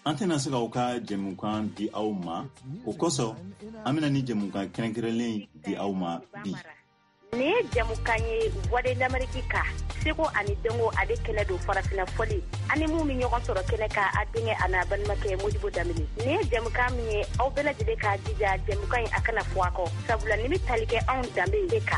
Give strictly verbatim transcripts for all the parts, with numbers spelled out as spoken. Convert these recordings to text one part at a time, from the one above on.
antena saka uka jemukan di auma ukoso amina ni jemukan kerenkerelen di auma bi ne jamukanye wade d'Amerika seko ani dengo ade kele do farafina foli ani mu mi nyoko soro kele ka adinge ana ban make mujibu damini ne jamukam ni au bela jide ka dija jamukan akana fuako sabula ni mitalike on dambe ka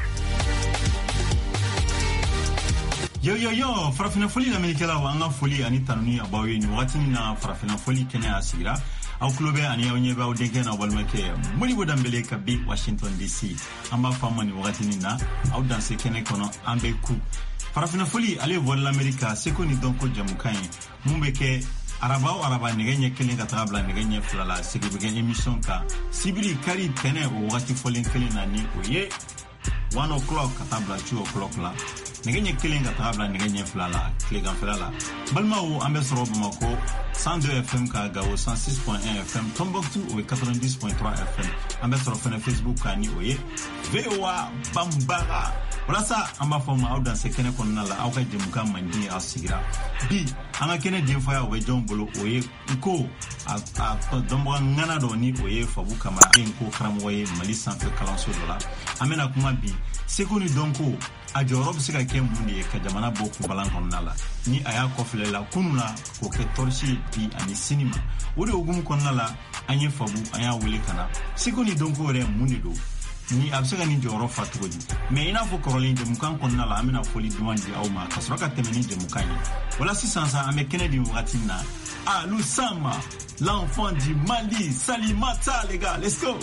yo yo yo farafina foli d'Amerika la wanga foli ani tanuni abawe ni wati na farafina foli kene asira au klobe ani onye ba odenge na walmake mujibu dambele ka bi Washington D C amba famani wati ni na au danse kene kono ambe ku farafina foli ale vol l'Amerika seko ni donko jamukan mumbeke araba o araba ngenye kelen ka tabla ngenye fulala sigibige emission ka sibiri kari tene o wati folin kelen nani oye one o'clock ka tabla two o'clock la ngenye kelen ka tabla ngenye fulala klegan fulala balma o ambe soro bamako one oh deux F M ka gawo one oh six point one F M Tombouctou o ninety point three F M ambe soro fene Facebook ka ni oye V O A Bambara wala sa amba foma au dans sekene konna la au ka jemuka mandi asigira bi anga kene defo ya we jombolo oye ko a a dombo ngana do ni oye fabu kama enko kramwoye mali sanfe kalanso dola amena kuma bi sekoni donko a jorob sika kembundi ka jamana boku balan konna la ni aya kofle la kunula ko ke torchi bi ani cinema wode ogum konna la anye fabu aya wuli kana sekoni donko re munido ni absega ni joro fatugodi mais ina fo korolin de mukan konna la amina foli duwandi awma kasroka temeni de mukani wala six cents ame kennedy watina ah Lusama l'enfant du Mali Salimata les gars let's go.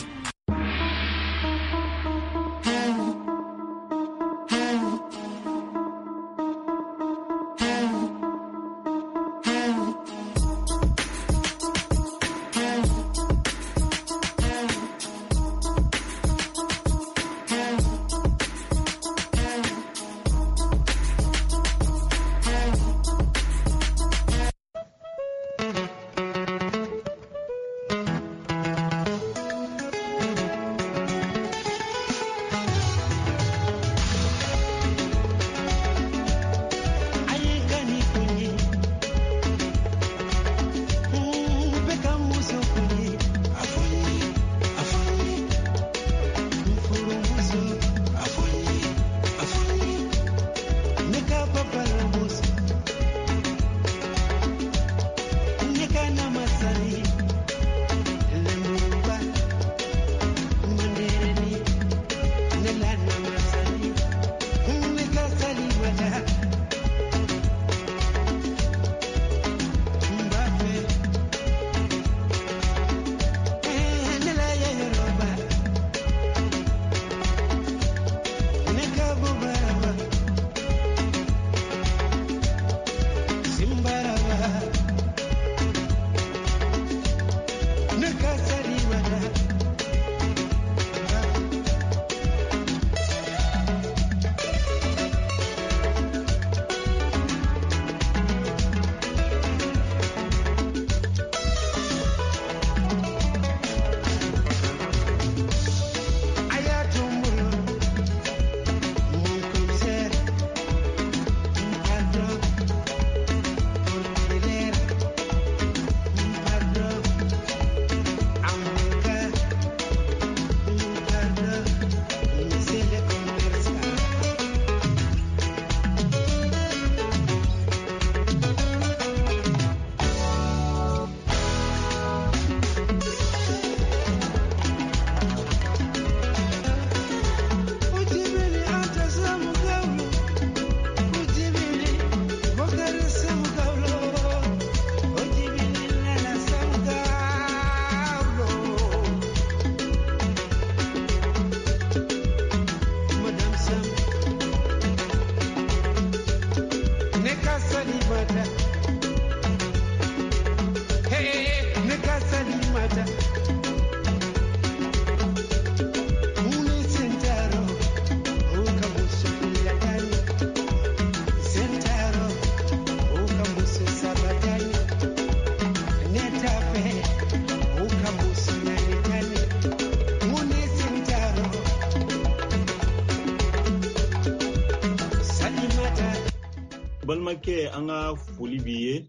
balmake anga foli biye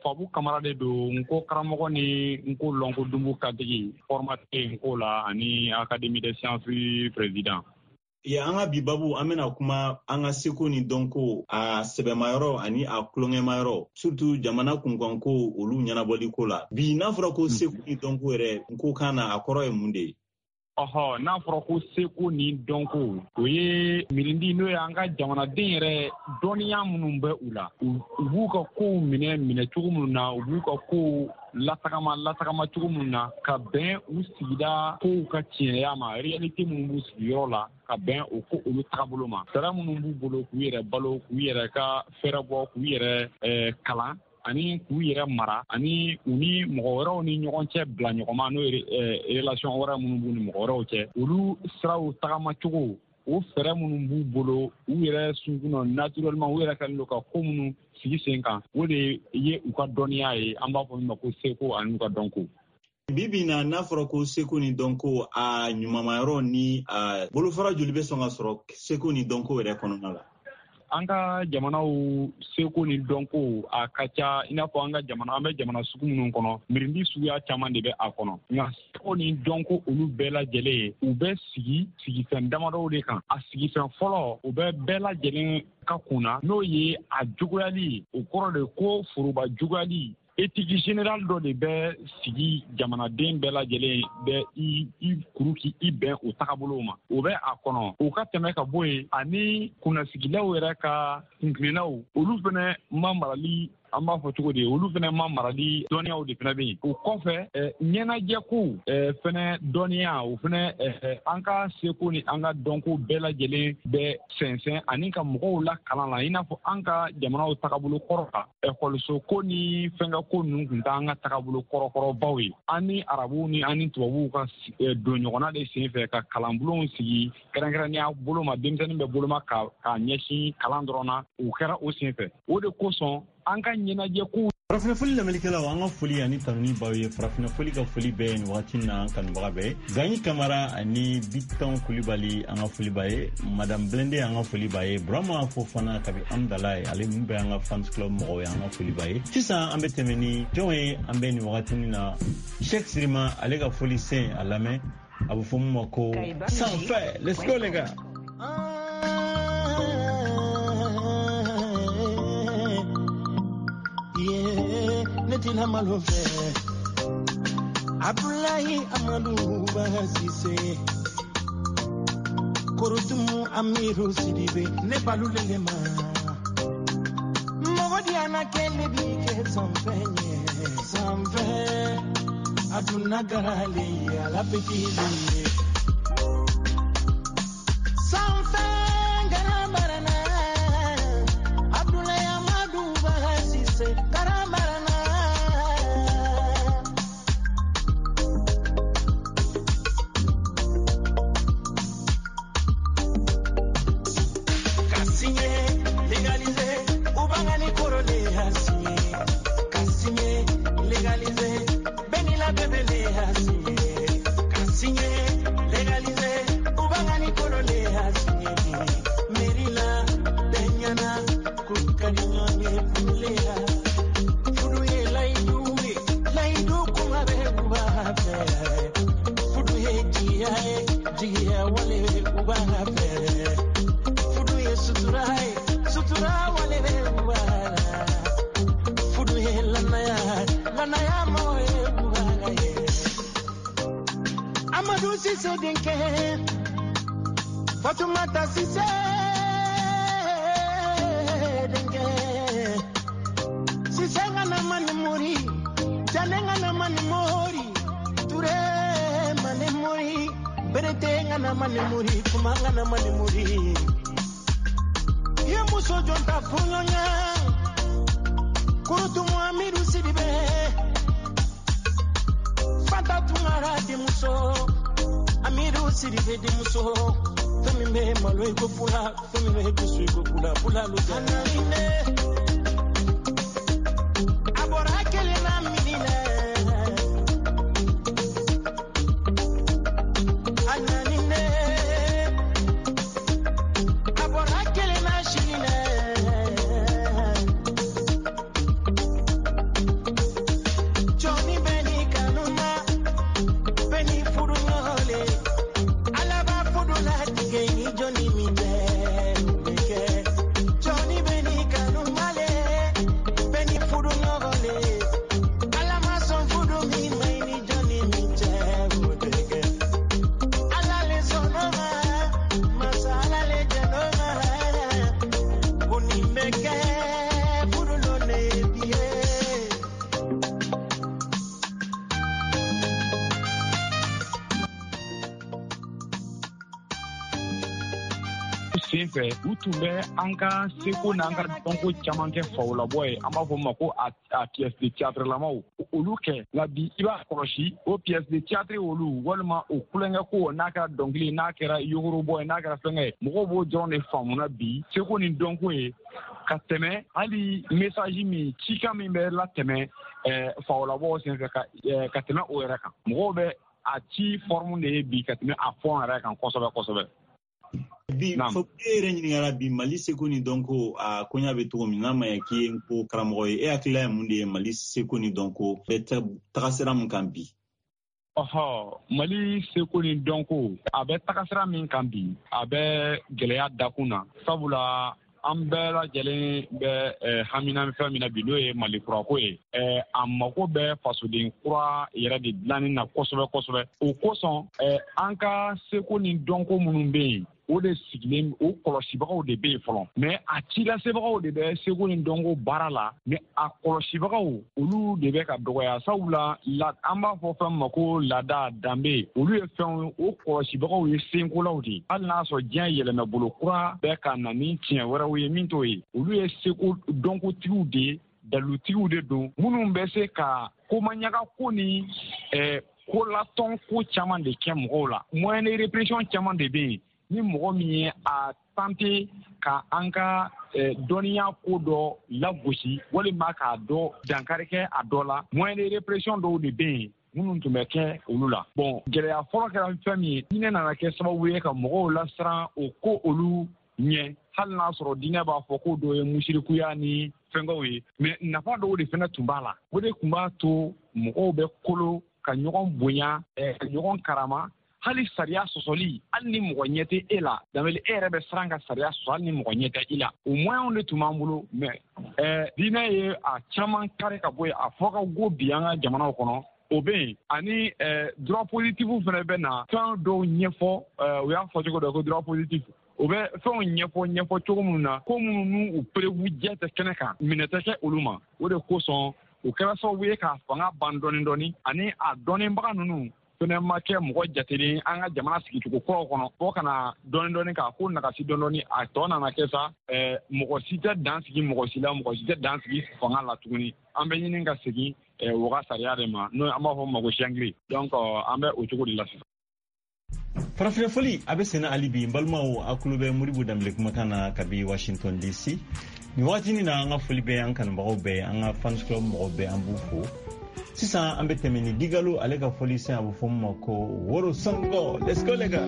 Fabu Kamara de do nko karamɔgɔ ni nko lonko dumbu kadigi formateur nko la ani Académie des sciences président. Ya an ka bi babu an bɛna kuma an ka seko ni dɔnko a sɛbɛmayɔrɔ ani a tulonkɛmayɔrɔ surtout jamana kunkanko olu ɲɛnabɔli ko la. Bi n'a fɔra ko seko ni dɔnko yɛrɛ nko kan na a kɔrɔ ye mun de ye? Ɔhɔ, n'a fɔra ko seko ni dɔnko o ye mirindi n'o ye an ka jamanaden yɛrɛ dɔnniya minnu bɛ u la u b'u ka kow minɛ minɛ cogo minnu na u b'u ka kow latagama latagama cogo minnu na ka bɛn u sigida kow ka tiɲɛya ma réalité minnu b'u sigiyɔrɔ la ka bɛn o ko olu tagabolo ma sara minnu b'u bolo k'u yɛrɛ balo k'u yɛrɛ ka fɛrɛ bɔ k'u yɛrɛ kalan ani k'u yɛrɛ mara ani u ni mɔgɔ wɛrɛw ni ɲɔgɔn cɛ bila ɲɔgɔnma n'o ye relation wɛrɛ minnu b'u ni mɔgɔ wɛrɛw cɛ olu siraw tagama cogo o fɛrɛ minnu b'u bolo u yɛrɛ sunkunna naturellement u yɛrɛ kɛlen don ka ko minnu sigi sen kan o de ye u ka dɔnniya ye an b'a fɔ min ma ko seko ani u ka dɔnko. Bibi na n'a fɔra ko seko ni dɔnko a ɲumanmayɔrɔ ni a bolofara joli bɛ sɔn ka sɔrɔ seko ni dɔnko yɛrɛ kɔnɔna la? An ka jamanaw seko ni dɔnko a ka ca i n'a fɔ an ka jamana an bɛ jamana sugu minnu kɔnɔ mirindi suguya caman de bɛ a kɔnɔ nka seko ni dɔnko olu bɛɛ lajɛlen u bɛ sigi sigifɛn damadɔw de kan a sigifɛn fɔlɔ u bɛ bɛɛ lajɛlen ka kunna n'o ye a juguyali o kɔrɔ de ko foroba juguyali éthique générale dɔ de bɛ sigi jamanaden bɛɛ lajɛlen bɛ i i kuru k'i i bɛn o tagabolow ma o bɛ a kɔnɔ o ka tɛmɛ ka bɔ yen ani kunnasigilaw yɛrɛ ka kuntilennaw olu fɛnɛ ma marali an b'a fɔ cogo di olu fɛnɛ ma marali dɔnniyaw de fɛnɛ bɛ yen o kɔfɛ ɲɛnajɛkow fɛnɛ dɔnniya o fɛnɛ an ka seko ni an ka dɔnko bɛɛ lajɛlen bɛ sɛnsɛn ani ka mɔgɔw la kalan la i n'a fɔ an ka jamanaw tagabolo kɔrɔ kan ekɔliso ko ni fɛnkɛ ko ninnu tun t'an ka tagabolo kɔrɔkɔrɔbaw ye an ni arabuw ni an ni tubabuw ka don ɲɔgɔnna de sen fɛ ka kalanbulonw sigi kɛrɛnkɛrɛnnenya bolo ma denmisɛnnin bɛ boloma ka ka ɲɛsin kalan dɔrɔn na o kɛra o sen fɛ o de kosɔn an ka ɲɛnajɛ ko Farafina foli lamɛnnikɛlaw an ka foli ani tanuni baw ye Farafina foli ka foli bɛɛ nin wagati na an kanubaga bɛɛ Gagny Camara ani Biton Kulibali an ka foli b'a ye Madame Blende an ka foli b'a ye Burama Fofana kabi Amdala ye ale min bɛ an ka fans club mɔgɔw ye an ka foli b'a ye sisan an bɛ tɛmɛ ni jɔn ye an bɛ nin wagati na Cheikh Sirima ale ka foli sen a lamɛn a bɛ fɔ mun ma ko sanfɛ let's go les gars. Netina malove Abdullahi Amadou Bahasise Korotumu Amiru Sidibe Nebalulema Mawadiana Kele Bike Samfenye Samfe Aduna Garale Ala Petile Samfe Garabarana Abdullahi Amadou Bahasise Garabarana Fatumata Sise Dengue Sise ngana mani muri Jane ngana mani mori Ture mani muri Berete ngana mani muri Kuma ngana mani muri Ye muso jonta punyonya Kurutu muamiru sidibe Fata tungara di muso Amiru sidibe di muso Femi me malo ego fula, femi me ego su ego fula, fula lo janine. Abora kele na minine. Ananine. Abora kele na shinine. senfɛ u tun bɛ an ka seko n'an ka dɔnko caman kɛ fawolabɔ ye an b'a fɔ ma ko a pièce de théâtre lamaw olu kɛ nka bi i b'a kɔlɔsi o pièce de théâtre olu walima o kulonkɛ ko n'a kɛra dɔnkili n'a kɛra yogorobɔ ye n'a kɛra fɛnkɛ ye mɔgɔw b'o dɔrɔn de faamuna bi seko ni dɔnko ye ka tɛmɛ hali message min cikan min bɛ latɛmɛ fawolabɔ senfɛ ka tɛmɛ o yɛrɛ kan mɔgɔw bɛ a ci forme de ye bi ka tɛmɛ a fɔn yɛrɛ kan kosɛbɛ kosɛbɛ. Bi fo e yɛrɛ ɲininkara bi Mali seko ni dɔnko a koɲa bɛ cogo min n'a ma ɲɛ k'i ye ko karamɔgɔ ye e hakilila ye mun de ye Mali seko ni dɔnko bɛ taga sira min kan bi? Ɔhɔ Mali seko ni dɔnko a bɛ taga sira min kan bi a bɛ gɛlɛya dakun na sabula an bɛɛ lajɛlen bɛ hamina fɛn min na bi n'o ye Mali kurako ye a mako bɛ fasoden kura yɛrɛ de dilanni na kosɛbɛ kosɛbɛ o kosɔn an ka seko ni dɔnko minnu bɛ yen o de sigilen o kɔlɔsibagaw de bɛ yen fɔlɔ mais a cilasebagaw de bɛ seko ni dɔnko baara la mais a kɔlɔsibagaw olu de bɛ ka dɔgɔya sabula an b'a fɔ fɛn ma ko laada danbe olu ye fɛn o kɔlɔsibagaw ye senkolaw de hali n'a sɔrɔ diɲɛ yɛlɛmɛ bolo kura bɛ ka na ni tiɲɛ wɛrɛw ye min t'o ye olu ye seko dɔnkotigiw de dalutigiw de don minnu bɛ se ka komaɲaga ko ni ko latɔn ko caman de kɛ mɔgɔw la moyen de répression caman de bɛ yen ni mɔgɔ min ye a tante ka an ka dɔnniya ko dɔ lagosi walima k'a dɔ dankari kɛ a dɔ la moyen de répression dɔw de bɛ yen minnu tun bɛ kɛ olu la bon gɛlɛya fɔlɔ kɛra fɛn min ye diinɛ nana kɛ sababu ye ka mɔgɔw lasiran o ko olu ɲɛ hali n'a sɔrɔ diinɛ b'a fɔ ko dɔ ye musirikuya ni fɛnkɛw ye mais nafa dɔw de fana tun b'a la o de tun b'a to mɔgɔw bɛ kolo ka ɲɔgɔn bonya ka ɲɔgɔn karama hali sariya sɔsɔli hali ni mɔgɔ ɲɛ tɛ e la dameli e yɛrɛ bɛ siran ka sariya sɔsɔ hali ni mɔgɔ ɲɛ tɛ i la o moyens de tun b'an bolo mais diinɛ ye a caman kari ka bɔ yen a fɔ ka go bi an ka jamanaw kɔnɔ o bɛ yen ani droit positif fana bɛ na fɛn dɔw ɲɛfɔ u y'a fɔ cogo dɔ ko droit positif o bɛ fɛnw ɲɛfɔ ɲɛfɔ cogo minnu na ko minnu n'u perewu jɛ tɛ kɛnɛ kan minɛ tɛ kɛ olu ma o de kosɔn o kɛra sababu ye k'a fanga ban dɔɔni dɔɔni ani a dɔnnibaga ninnu fɛnɛ ma kɛ mɔgɔ jatelen an ka jamana sigicogo kuraw kɔnɔ fɔ kana dɔɔni dɔɔni k'a ko nagasi dɔɔni dɔɔni a tɔ nana kɛ sa mɔgɔ si tɛ dan sigi mɔgɔ si la mɔgɔ si tɛ dan sigi fanga la tuguni an bɛ ɲini ka segin u ka sariya de ma n'o an b'a fɔ ma ko siyangiri donc an bɛ o cogo de la sisan. Farafina foli a bɛ senna hali bi n balimaw a kulo bɛ Modibo Dembele kumakan na kabi Washington D C nin waati na an ka foli bɛ an kanubagaw bɛɛ an ka fans club mɔgɔw bɛɛ an b'u fo sisan an bɛ tɛmɛ ni Digalo ale ka foli sen a bɛ fɔ ma ko Woro Songo. Let's go les gars.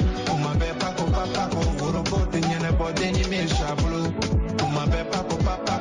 Papa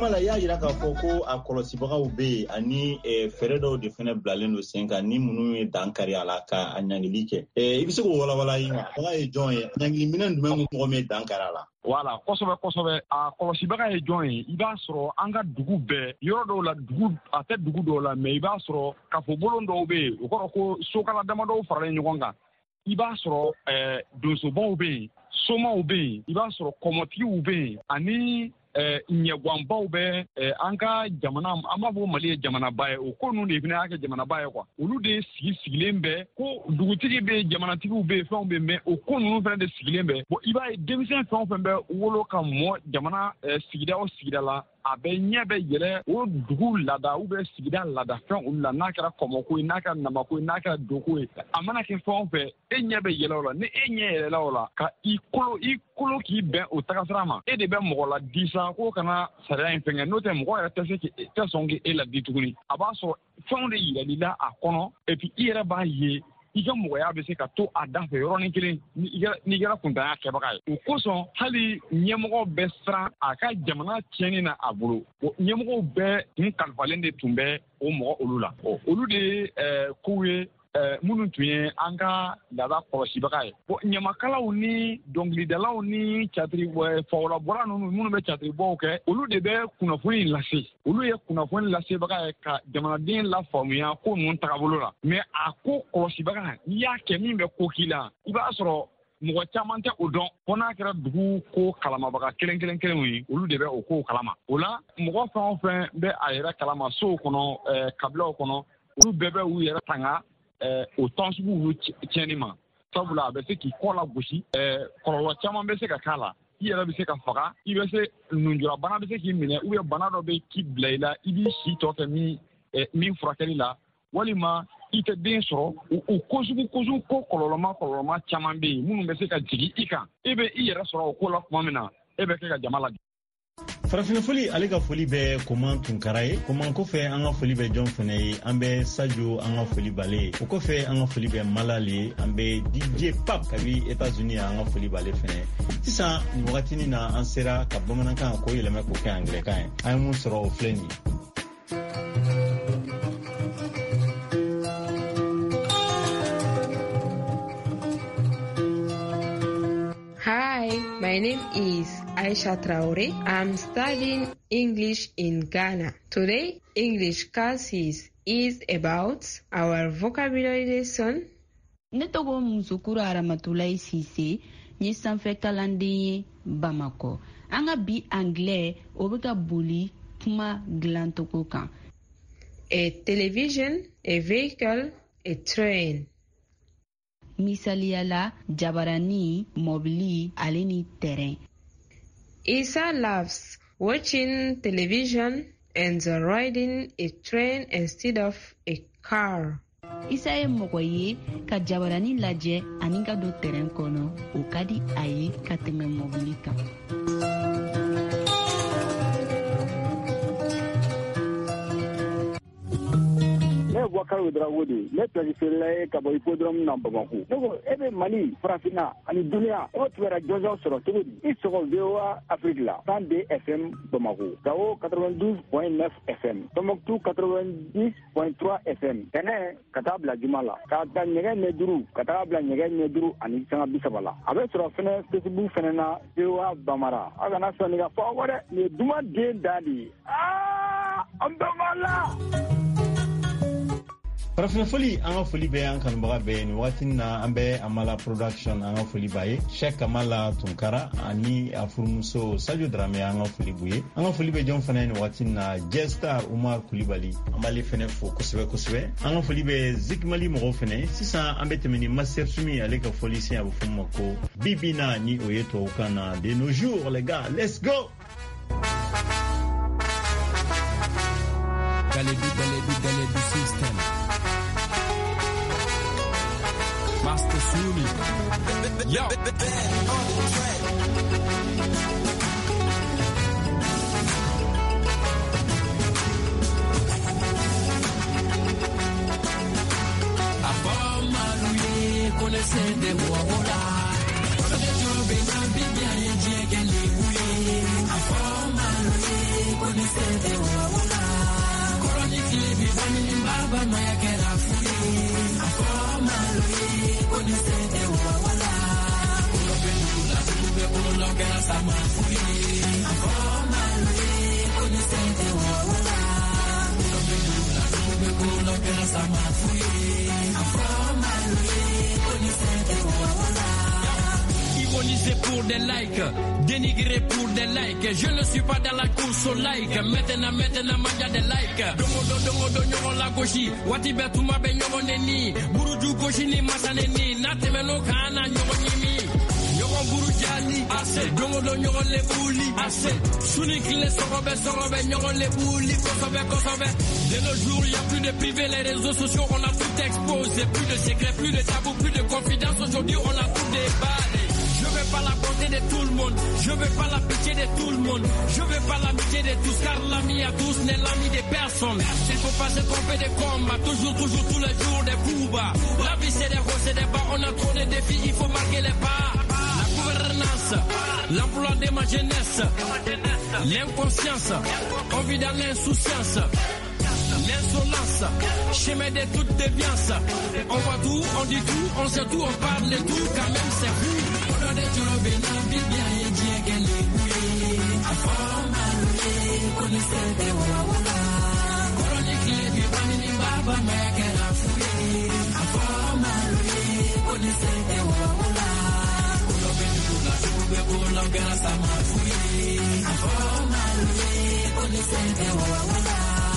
kuma la y'a jira k'a fɔ ko a kɔlɔsibagaw bɛ yen ani fɛɛrɛ dɔw de fana bilalen don sen kan ni minnu ye dankari a la ka a ɲangili kɛ. I bɛ se k'o walawala i ma, baga ye jɔn ye, ɲangili minɛ jumɛn mɔgɔ min dankari a la? Voilà, kosɛbɛ kosɛbɛ a kɔlɔsibaga ye jɔn ye i b'a sɔrɔ an ka dugu bɛɛ yɔrɔ dɔw la dugu a tɛ dugu dɔw la mais i b'a sɔrɔ kafobolon dɔw bɛ yen o kɔrɔ ko sokala damadɔw faralen ɲɔgɔn kan i b'a sɔrɔ ɛɛ donsobaw bɛ yen somaw bɛ yen i b'a sɔrɔ kɔmɔtigiw bɛ yen ani ɲɛgwanbaw bɛ an ka jamana an b'a fɔ Mali ye jamanaba ye o ko ninnu de fana y'a kɛ jamanaba ye quoi olu de sigi sigilen bɛ ko dugutigi bɛ jamanatigiw bɛ fɛnw bɛ mais o ko ninnu fana de sigilen bɛ bon i b'a ye denmisɛn fɛn o fɛn bɛ wolo ka mɔ jamana sigida o sigida la a bɛ ɲɛ bɛ yɛlɛ o dugu laada ou bien sigida laada fɛn olu la n'a kɛra kɔmɔko ye n'a kɛra namako ye n'a kɛra doko ye a mana kɛ fɛn o fɛn e ɲɛ bɛ yɛlɛ o la ni e ɲɛ yɛlɛla o la ka i kolo i kolo k'i bɛn o tagasira ma e de bɛ mɔgɔ la di sa ko kana sariya in fɛngɛ n'o tɛ mɔgɔ yɛrɛ tɛ se k'i tɛ sɔn k'e la di tuguni a b'a sɔrɔ fɛnw de yirali la a kɔnɔ et puis i yɛrɛ b'a ye i ka mɔgɔya bɛ se ka to a da fɛ yɔrɔnin kelen n'i kɛra kuntanya kɛbaga ye o kosɔn hali ɲɛmɔgɔ bɛ siran a ka jamana tiɲɛni na a bolo ɲɛmɔgɔw bɛɛ tun kalifalen de tun bɛ o mɔgɔ olu la olu de ye kow ye minnu tun ye an ka laada kɔlɔsibaga ye bon ɲamakalaw ni dɔnkilidalaw ni catiri fawolabɔla ninnu minnu bɛ catiribɔw kɛ olu de bɛ kunnafoni lase olu ye kunnafoni lasebaga ye ka jamanaden lafaamuya ko ninnu tagabolo la mais a ko kɔlɔsibaga n'i y'a kɛ min bɛ ko k'i la i b'a sɔrɔ mɔgɔ caman tɛ o dɔn fo n'a kɛra dugu ko kalamabaga kelen kelen kelenw ye olu de bɛ o ko kalama o la mɔgɔ fɛn o fɛn bɛ a yɛrɛ kalama sow kɔnɔ kabilaw kɔnɔ olu bɛɛ bɛ u yɛrɛ tanga o tɔn sugu olu tiɲɛni ma sabula a bɛ se k'i kɔ la gosi kɔlɔlɔ caman bɛ se ka k'a la i yɛrɛ bɛ se ka faga i bɛ se nunjurabana bɛ se k'i minɛ ou bien bana dɔ bɛ k'i bila i la i b'i si tɔ kɛ min min furakɛli la walima i tɛ den sɔrɔ o ko sugu ko sugu ko kɔlɔlɔma kɔlɔlɔma caman bɛ yen minnu bɛ se ka jigin i kan e bɛ i yɛrɛ sɔrɔ o ko la tuma min na e bɛ kɛ ka jama lajɛ. Farafinfoli ale ka foli bɛ Koman Tunkara ye Koman kɔfɛ an ka foli bɛ jɔn fana ye an bɛ Sajo an ka foli bale o kɔfɛ an ka foli bɛ Malale an bɛ D J Pap kabi États-Unis an ka foli bale fana sisan nin wagatinin na an sera ka bamanankan ko yɛlɛmɛ k'o kɛ anglais kan ye an ye mun sɔrɔ o filɛ nin ye. Hi, my name is Aisha Traore. I'm studying English in Ghana. Today, English classes is about our vocabulary lesson. Ne tɔgɔ Musukura Aramatulayi Sise, nye sanfɛ kalanden ye Bamako. An ka bi anglais o bɛ ka boli kuma dilancogo kan. A television, a vehicle, a train. Misaliyala, jabarani, mobili, ale ni terrain. Isa loves watching television and riding a train instead of a car. Isa ye mɔgɔ ye ka jabarani lajɛ ani ka don terrain kɔnɔ o ka di a ye ka tɛmɛ mobili kan. Ne Boubacar Ouedraogo de ne planifiela ye ka bɔ hippodrome na Bamako. Ne ko e bɛ Mali farafinna ani duniya o tun bɛ jɔnjɔn sɔrɔ cogo di i sɔgɔ V O A Afrique la cent deux F M Bamako, Gao quatre-vingt-douze point neuf F M, Tombouctou quatre-vingt-dix point trois F M, Tɛnɛ ka taa bila Juma la ka taa ɲɛgɛn ɲɛ duuru ka taa bila ɲɛgɛn ɲɛ duuru ani sanga bi saba la. A bɛ sɔrɔ fɛnɛ Facebook fɛnɛ na V O A Bamara. A kana sɔn nin ka fɔ aw kɔ dɛ nin ye duman den da de ye. Aa an bɛɛ b'a la. Farafinfoli an ka foli bɛ an kanubaga bɛɛ nin waati na an bɛ Amala Production an ka foli b'a ye Sheikh Kamala Tunkara ani a furumuso Sajo Drame an ka foli b'u ye an ka foli bɛ jɔn fana nin waati na Jestar Umar Kulibali an b'ale fana fo kosɛbɛ kosɛbɛ an ka foli bɛ Zikmali mɔgɔw fana sisan an bɛ tɛmɛ ni Master Sumi ale ka foli sen a bɛ fɔ ma ko Bibina ni o ye tubabukan na de nos jours les gars let's go. Galebi Galebi Galebi system. Master Sumi. Yo. Afamaluye konese de wabola. Afamaluye konese sede wawala koroni klibi bani baba maya kera fuli afoma lui koni sede wawala ulo bendula tube ulo kera sama fuli afoma lui koni sede wawala ulo bendula tube ulo kera sama fuli afoma lui koni sede wawala. Ironisé pour des likes, dénigré pour des likes. Je ne suis pas dans la course au like. Maintenant, maintenant, manja des likes. Domodo, domodo, nyoro la goshi. Wati betu mabe nyoro neni. Buruju goshi ni masaneni. Natemeno kana nyoro nimi. Nyoro buru jali. Assez. Domodo, nyoro le bouli. Assez. Sunik le sorobe, sorobe, nyoro le bouli. Kosobe, kosobe. De nos jours, il n'y a plus de privé. Les réseaux sociaux, on a tout exposé. Plus de secrets, plus de tabous, plus de confidence. Aujourd'hui, on a tout déballé. Je veux pas la bonté de tout le monde, je veux pas la pitié de tout le monde, je veux pas l'amitié de tous, car l'ami à tous n'est l'ami des personnes. Il faut pas se tromper de combat, toujours, toujours, tous les jours des coups bas. La vie c'est des hauts, c'est des bas, on a trop de défis, il faut marquer les pas. La gouvernance, l'emploi de ma jeunesse, l'inconscience, on vit dans l'insouciance. L'insolence, chemin de toute déviance. On voit tout, on dit tout, on sait tout, on parle de tout, quand même c'est fou. On a des jobs et la vie bien et Dieu qu'elle est bouillée. À forme à l'ouïe, connaissez des wawala. Chronique les vivants, ni baba, mais qu'elle a fouillé. À forme à l'ouïe, connaissez des wawala. Pour l'obédula, pour l'obédula, ça m'a fouillé. À forme à l'ouïe, connaissez des wawala.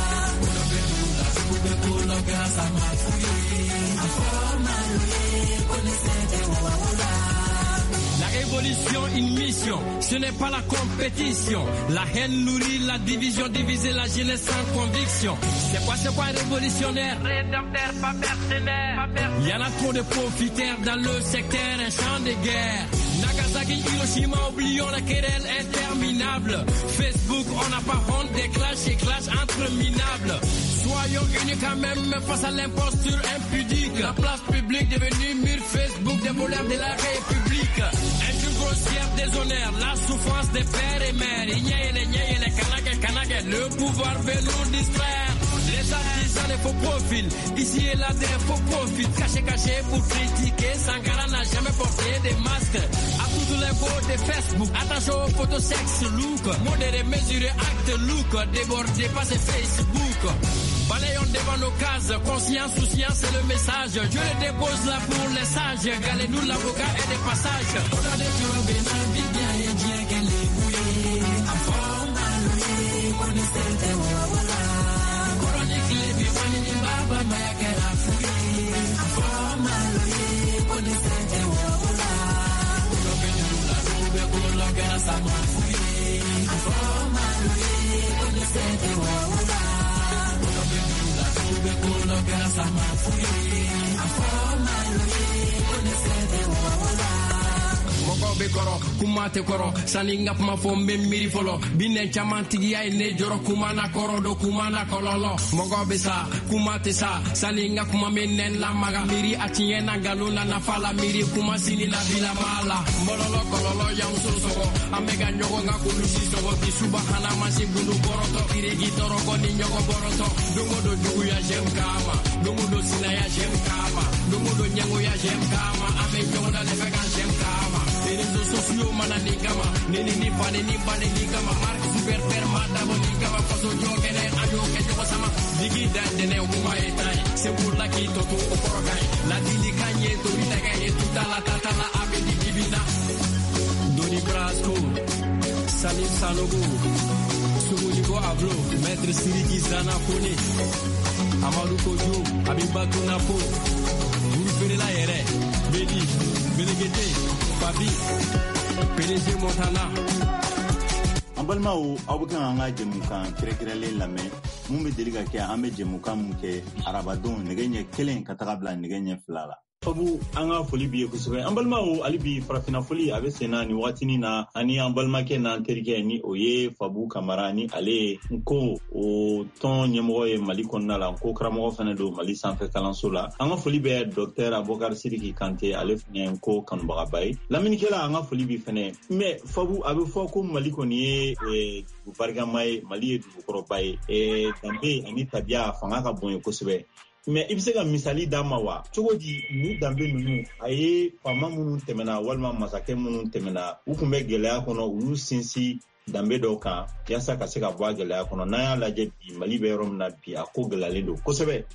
La révolution, une mission, ce n'est pas la compétition. La haine nourrit la division, diviser la jeunesse sans conviction. C'est quoi, c'est quoi révolutionnaire? Rédempteur, pas mercenaire. Il y en a trop de profiteurs dans le secteur, un champ de guerre. Nagasaki, Hiroshima, oublions la querelle interminable. Facebook, on n'a pas honte des clashs et clashs entre minables. Soyons unis quand même face à l'imposture impudique. La place publique devenue mur Facebook des voleurs de la République. Injure grossière, déshonneur, la souffrance des pères et mères. Igné et les niais et les canagues, canagues, le pouvoir veut nous distraire. Les artisans des faux profils, ici et là des faux profils. Caché, caché pour critiquer, Sankara n'a jamais porté des masques. À tous les beaux de Facebook, attention aux photos sexe look. Modéré, mesuré, acte look, débordé, passé Facebook. Balayons devant nos cases, conscience, souciance, c'est le message. Je le dépose là pour les sages. Galez-nous l'avocat et des passages. On a des jobs et la vie bien et Dieu qu'elle est bouillée. À forme à l'ouïe, connaissez des wawala. Chronique les vivants, ni baba, maya qu'elle a fouillé. À forme à l'ouïe, connaissez des wawala. Pour l'obédula, pour l'obédula, qu'elle a sa main fouillée. À forme à l'ouïe, connaissez des wawala. Mokobe koro kumate koro saninga pma fombe miri folo binen chamantigi ay ne joro kumana koro do kumana kololo mokobe sa kumate sa saninga kuma menen la maga miri atiena galuna na fala miri kuma sini na bila mala mololo kololo yang susogo amega nyogo nga kulusi sogo bisubahana masi gundu boroto iregi toro koni nyogo boroto dungo do jugu ya jem kama dungo do sina ya jem kama dungo do nyango ya jem kama ame nyogo da lefega jem kama les réseaux sociaux mana ni kama nini ni bane ni bane ni kama mark super per mata boni kama faso jogene ajo ke jogo sama digi da dene uma etai se burla ki toto okorogai la dili kanye to itaga e tutta la tata la ave di divina Doni Brasco Salim Sanogo Suguliko Avlo Maître Siriki Zanafone Amadou Kojo Abibatu Napo Guru la Yere Bedi Belegete Fabi P D G Montana an balimaw aw bɛ kan an ka jɛmukan kɛrɛkɛrɛnlen lamɛn mun bɛ deli ka kɛ an bɛ jɛmukan mun kɛ arabadenw nɛgɛ ɲɛ kelen ka taga bila nɛgɛ ɲɛ fila la Fabu an ka foli bi kosɛbɛ an balimaw hali bi farafina foli a bɛ sen na ni waatinin na ani an balimakɛ n'an terikɛ ni o ye Fabu Kamara ni ale ko o tɔn ɲɛmɔgɔ ye Mali kɔnɔna la ko karamɔgɔ fana don Mali sanfɛ kalanso la an ka foli bɛ Dr Abubakar Sidiki Kante ale fana ko kanubagaba ye laminikɛla an ka foli bi fana mais Fabu a bɛ fɔ ko Mali kɔni ye dugu barikama ye Mali ye dugukɔrɔba ye danbe ani tabiya fanga ka bon ye kosɛbɛ. Mais i bɛ se ka misali d'a ma wa cogo di ni danbe ninnu a ye faama minnu tɛmɛna walima masakɛ minnu tɛmɛna u tun bɛ gɛlɛya kɔnɔ u y'u sinsin danbe dɔw kan yaasa ka se ka bɔ a gɛlɛya kɔnɔ n'an y'a lajɛ bi Mali bɛ yɔrɔ min na bi a ko gɛlɛyalen don kosɛbɛ.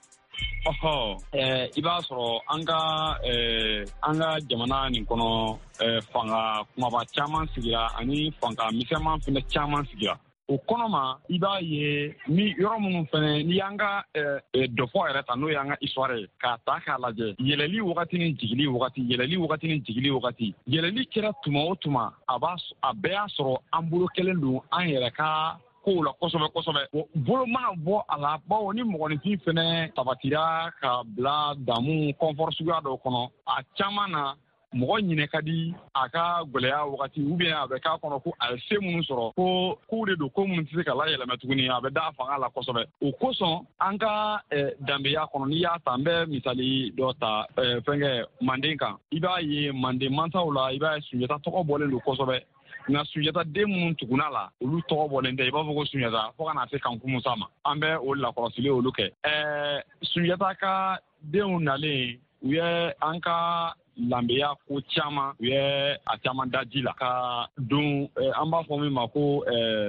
Ɔhɔ ɛɛ i b'a sɔrɔ an ka ɛɛ an ka jamana nin kɔnɔ ɛɛ fanga kumaba caman sigira ani fanga misɛnman fana caman sigira. O kɔnɔ ma i b'a ye ni yɔrɔ minnu fana ni y'an ka dɔfɔ yɛrɛ ta n'o y'an ka histoire ye k'a ta k'a lajɛ yɛlɛli wagati ni jigili wagati yɛlɛli wagati ni jigili wagati yɛlɛli kɛra tuma o tuma a b'a a bɛɛ y'a sɔrɔ an bolo kelen don an yɛrɛ ka kow la kosɛbɛ kosɛbɛ bolo mana bɔ a la bawo ni mɔgɔninfin fana sabatira ka bila damu confort suguya dɔw kɔnɔ a caman na mɔgɔ ɲinɛ ka di a ka gɛlɛya wagati ou bien a bɛ k'a kɔnɔ ko a ye se minnu sɔrɔ ko kow de don ko minnu tɛ se ka layɛlɛmɛ tuguni a bɛ da fanga la kosɛbɛ o kosɔn an ka danbeya kɔnɔ n'i y'a ta n bɛ misali dɔ ta fɛnkɛ Manden kan i b'a ye Manden mansaw la i b'a ye Sunjata tɔgɔ bɔlen don kosɛbɛ nka Sunjata den minnu tuguna la olu tɔgɔ bɔlen tɛ i b'a fɔ ko Sunjata fo ka na se Kanku Musa ma an bɛ o lakɔlɔsili olu kɛ ɛɛ Sunjata ka denw nalen u ye an ka lambeya ko caman u ye a caman da ji la ka don an b'a fɔ min ma ko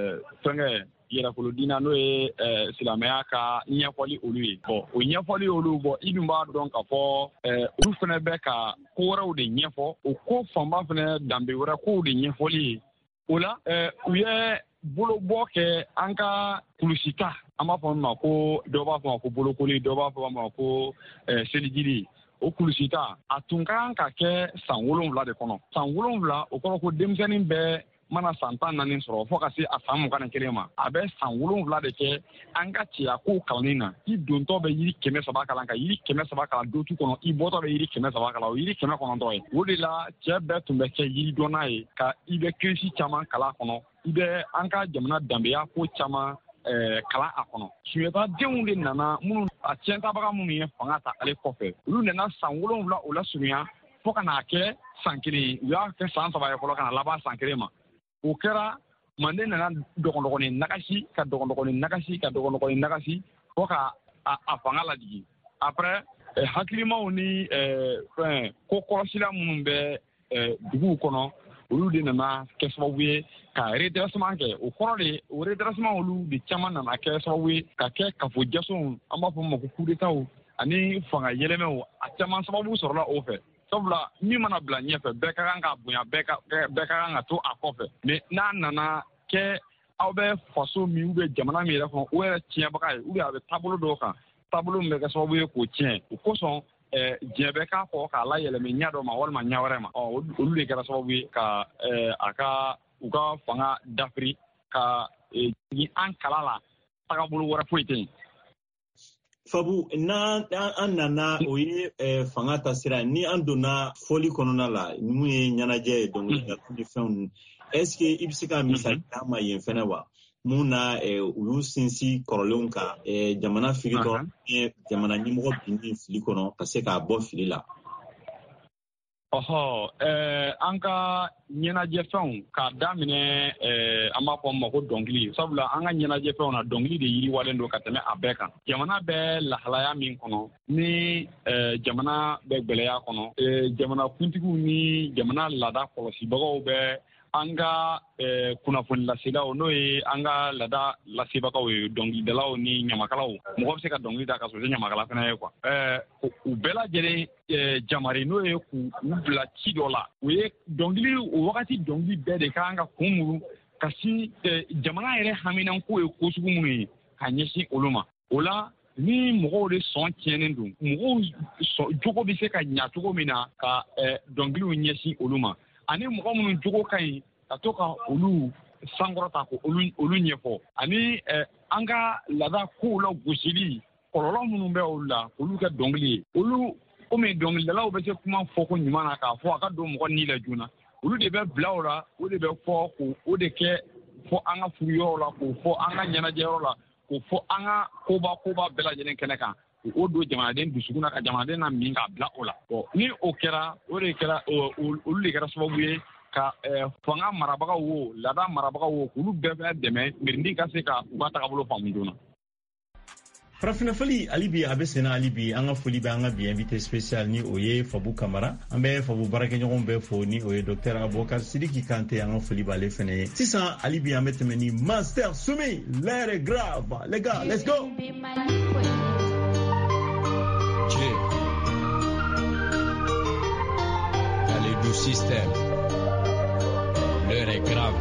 fɛnkɛ yɛrɛfolodina n'o ye silamɛya ka ɲɛfɔli olu ye bɔn o ɲɛfɔli olu bɔ i dun b'a dɔn k'a fɔ olu fana bɛ ka ko wɛrɛw de ɲɛfɔ o ko fanba fana danbe wɛrɛ kow de ɲɛfɔli ye o la u ye bolobɔ kɛ an ka kulusita an b'a fɔ min ma ko dɔw b'a fɔ ma ko bolokoli dɔw b'a fɔ ma ko selijiri o kulusita a tun kan ka kɛ san wolonwula de kɔnɔ san wolonwula o kɔrɔ ko denmisɛnnin bɛɛ mana san tan naani sɔrɔ fo ka se a san mugan ni kelen ma a bɛ san wolonwula de kɛ an ka cɛya kow kalanni na i dontɔ bɛ yiri kɛmɛ saba kalan ka yiri kɛmɛ saba kalan dotu kɔnɔ i bɔtɔ bɛ yiri kɛmɛ saba kalan o yiri kɛmɛ kɔnɔntɔn ye o de la cɛ bɛɛ tun bɛ kɛ yiri dɔnna ye ka i bɛ kirisi caman kalan kɔnɔ i bɛ an ka jamana danbeya ko caman kalan a kɔnɔ Sunjata denw de nana minnu a tiɲɛtabaga minnu ye fanga ta ale kɔfɛ olu nana san wolonwula o la surunya fo ka n'a kɛ san kelen u y'a kɛ san saba ye fɔlɔ ka na laban san kelen ma o kɛra Manden nana dɔgɔdɔgɔnin nagasi ka dɔgɔdɔgɔnin nagasi ka dɔgɔdɔgɔnin nagasi fo ka a fanga lajigin après hakilimaw ni fɛn ko kɔlɔsila minnu bɛ duguw kɔnɔ olu de nana kɛ sababu ye ka redressement kɛ o kɔrɔ de o redressement olu de caman nana kɛ sababu ye ka kɛ kafojɛsɔnw an b'a fɔ ma ko coup d'état ani fanga yɛlɛmɛw a caman sababu sɔrɔla o fɛ sabula min mana bila ɲɛfɛ bɛɛ ka kan ka bonya bɛɛ ka kan ka to a kɔfɛ mais n'a nana kɛ aw bɛ faso min ou bien jamana min yɛrɛ kɔnɔ o yɛrɛ tiɲɛbaga ye ou bien a bɛ taabolo dɔw kan taabolo min bɛ kɛ sababu ye k'o tiɲɛ o kosɔn diɲɛ bɛ k'a fɔ k'a layɛlɛmɛ ɲɛ dɔ ma walima ɲɛ wɛrɛ ma olu de kɛra sababu ye ka a ka u ka fanga dafiri ka jigin an kala la tagabolo wɛrɛ foyi tɛ yen. Fabu n'an an nana o ye fanga ta sira ni an donna fɔli kɔnɔna la mun ye ɲɛnajɛ ye dɔnkilida ni fɛnw est-ce que i bɛ se ka misali d'a ma yen fɛnɛ wa mun na u y'u sinsin kɔrɔlenw kan jamana figitɔ jamana ɲɛmɔgɔ bin fili kɔnɔ ka se k'a bɔ fili la. ɔhɔ an ka ɲɛnajɛfɛnw k'a daminɛ an b'a fɔ ma ko dɔnkili sabula an ka ɲɛnajɛfɛnw na dɔnkili de yiriwalen don ka tɛmɛ a bɛɛ kan jamana bɛ lahalaya min kɔnɔ ni jamana bɛ gwɛlɛya kɔnɔ jamanakuntigiw ni jamana laada kɔlɔsibagaw bɛ an ka kunnafoni laselaw n'o ye an ka laada lasebagaw ye dɔnkilidalaw ni ɲamakalaw mɔgɔ bɛ se ka dɔnkili da ka sɔrɔ ɲamakala fana ye kuwa u bɛɛ lajɛlen jamari n'o ye k'u bila ci dɔ la u ye dɔnkili o wagati dɔnkili bɛɛ de kan ka kun muru ka sin jamana yɛrɛ haminanko ye ko sugu minnu ye ka ɲɛsin olu ma o la ni mɔgɔw de sɔn tiɲɛnen don mɔgɔw jogo bɛ se ka ɲa cogo min na ka dɔnkiliw ɲɛsin olu ma ani mɔgɔ minnu jogo ka ɲi ka to ka olu sankɔrɔta ko olu ɲɛfɔ ani an ka laada kow la gosili kɔlɔlɔ minnu bɛ olu la olu kɛ dɔnkili ye olu comme dɔnkilidalaw bɛ se kuma fɔ ko ɲuman na k'a fɔ a ka don mɔgɔ ni la joona olu de bɛ bila o la o de bɛ fɔ ko o de kɛ fɔ an ka furuyɔrɔ la k'o fɔ an ka ɲɛnajɛyɔrɔ la k'o fɔ an ka koba koba bɛɛ lajɛlen kɛnɛ kan o don jamanaden dusukun na ka jamanaden na min k'a bila o la bon ni o kɛra o de kɛra olu de kɛra sababu ye ka fanga marabagaw wo laada marabagaw wo k'olu bɛɛ fɛnɛ dɛmɛ mirindi ka se ka u ka tagabolo faamu joona. Farafina foli alibi a bɛ senna alibi an ka foli bɛ an ka bi invité spécial ni o ye Fabu Kamara an bɛ Fabu baarakɛɲɔgɔn bɛɛ fo ni o ye docteur Abubakar Sidiki Kante an ka foli b'ale fɛnɛ ye sisan alibi an bɛ tɛmɛ ni Master Soumi l'air est grave les gars let's go. Allez du système l'heure est grave.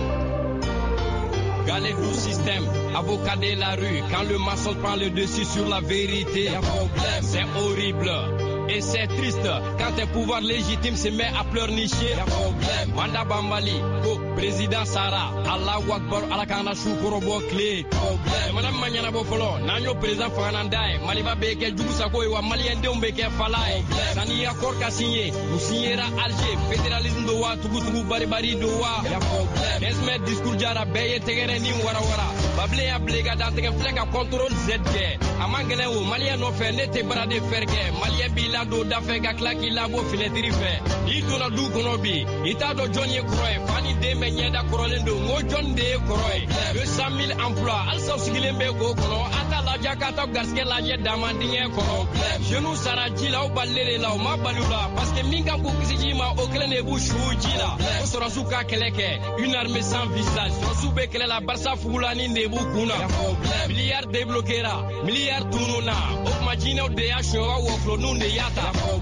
Galère du système, avocat de la rue. Quand le mensonge prend le dessus sur la vérité, y'a problème, c'est horrible. Et c'est triste quand un pouvoir légitime se met à pleurnicher. Y'a problème. Manda Bambali, go, président Sarah, Allah Wakbar, Alakana Shukorobo Clé. Problème. Madame Magnana Bofolo, Nanyo président Fanandai, Maliba Beke, Djousako, Ewa Malien Deumbeke Falai. Sani accord qu'a signé, nous signera Alger, fédéralisme Doha, Tougoutougou Baribari Doha. Y'a problème. Esmet discours Jara, Beye Tegere Ni Wara Wara. Bable ya Blega Danteke Flega contrôle Z G. Amangele ou Malien no fait, n'était pas de faire guerre. Malien Bila do dafega klaki labo finetiri fe i dona du kono bi ita do jonye kroy fani de menye da krolendo mo jonde kroy deux cent mille emplois al saw sigile be go kono ata la jakata gaske la ye damandinge kono jenu saraji la o balere la o ma balula parce que minga ko kisiji ma o klene bu shuji la o sora suka keleke une armée sans visage so sube kele la barsa fulani ne bu kuna milliard débloquera milliard tununa o majina o de action wa flo nu ne ya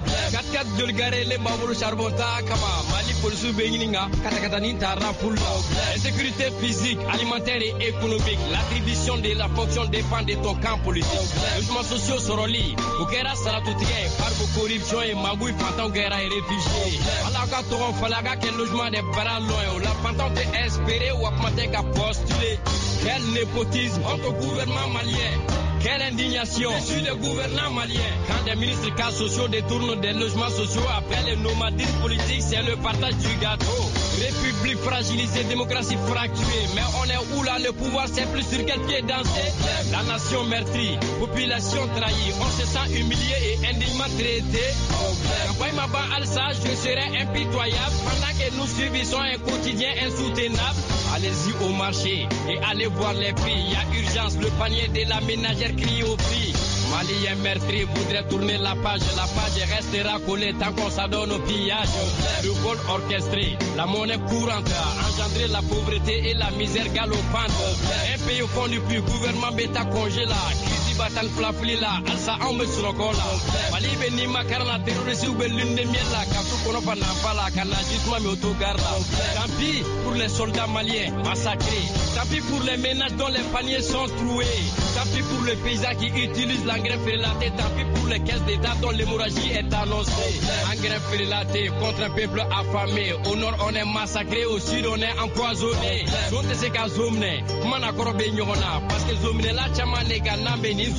kat jol gare le babulu charbonta kama mali polisu be ngininga kata kata ni tara full insécurité physique alimentaire et économique l'attribution de la fonction dépend de ton camp politique logements sociaux soroli okera salatu tige par corruption et magouille fantan guerre et réfugiés ala ka to falaga quel logement de baraloy la fantan te espérer ou apmanter ka postuler quel népotisme entre gouvernement malien. Quelle indignation sur le gouvernement malien. Quand des ministres cas sociaux détournent des logements sociaux après le nomadisme politique, c'est le partage du gâteau. République fragilisée, démocratie fracturée. Mais on est où là, le pouvoir c'est plus sur quel pied danser. La nation meurtrie, population trahie. On se sent humilié et indignement traité. Campagne Maba Alsa, je serai impitoyable. Pendant que nous subissons un quotidien insoutenable. Allez-y au marché et allez voir les prix. Il y a urgence, le panier de la ménagère crie au prix. Malien meurtri voudrait tourner la page. La page restera collée tant qu'on s'adonne au pillage. Le vol orchestré, la monnaie courante a engendré la pauvreté et la misère galopante. Un pays au fond du puits, gouvernement bêta congéla. Batan flafli la alsa on me surokola mali be ni makarna terroriste be lunde miela kafu kono pa na pala kana jisma mi autogarda tant pis pour les soldats maliens massacrés tant pis pour les ménages dont les paniers sont troués tant pis pour les paysans qui utilisent l'engrais félaté tant pis pour les caisses d'état dont l'hémorragie est annoncée engrais félaté contre un peuple affamé au nord on est massacré au sud on est empoisonné donc c'est qu'à zomne mana korobe nyona parce que zomne la chama nega nambe ni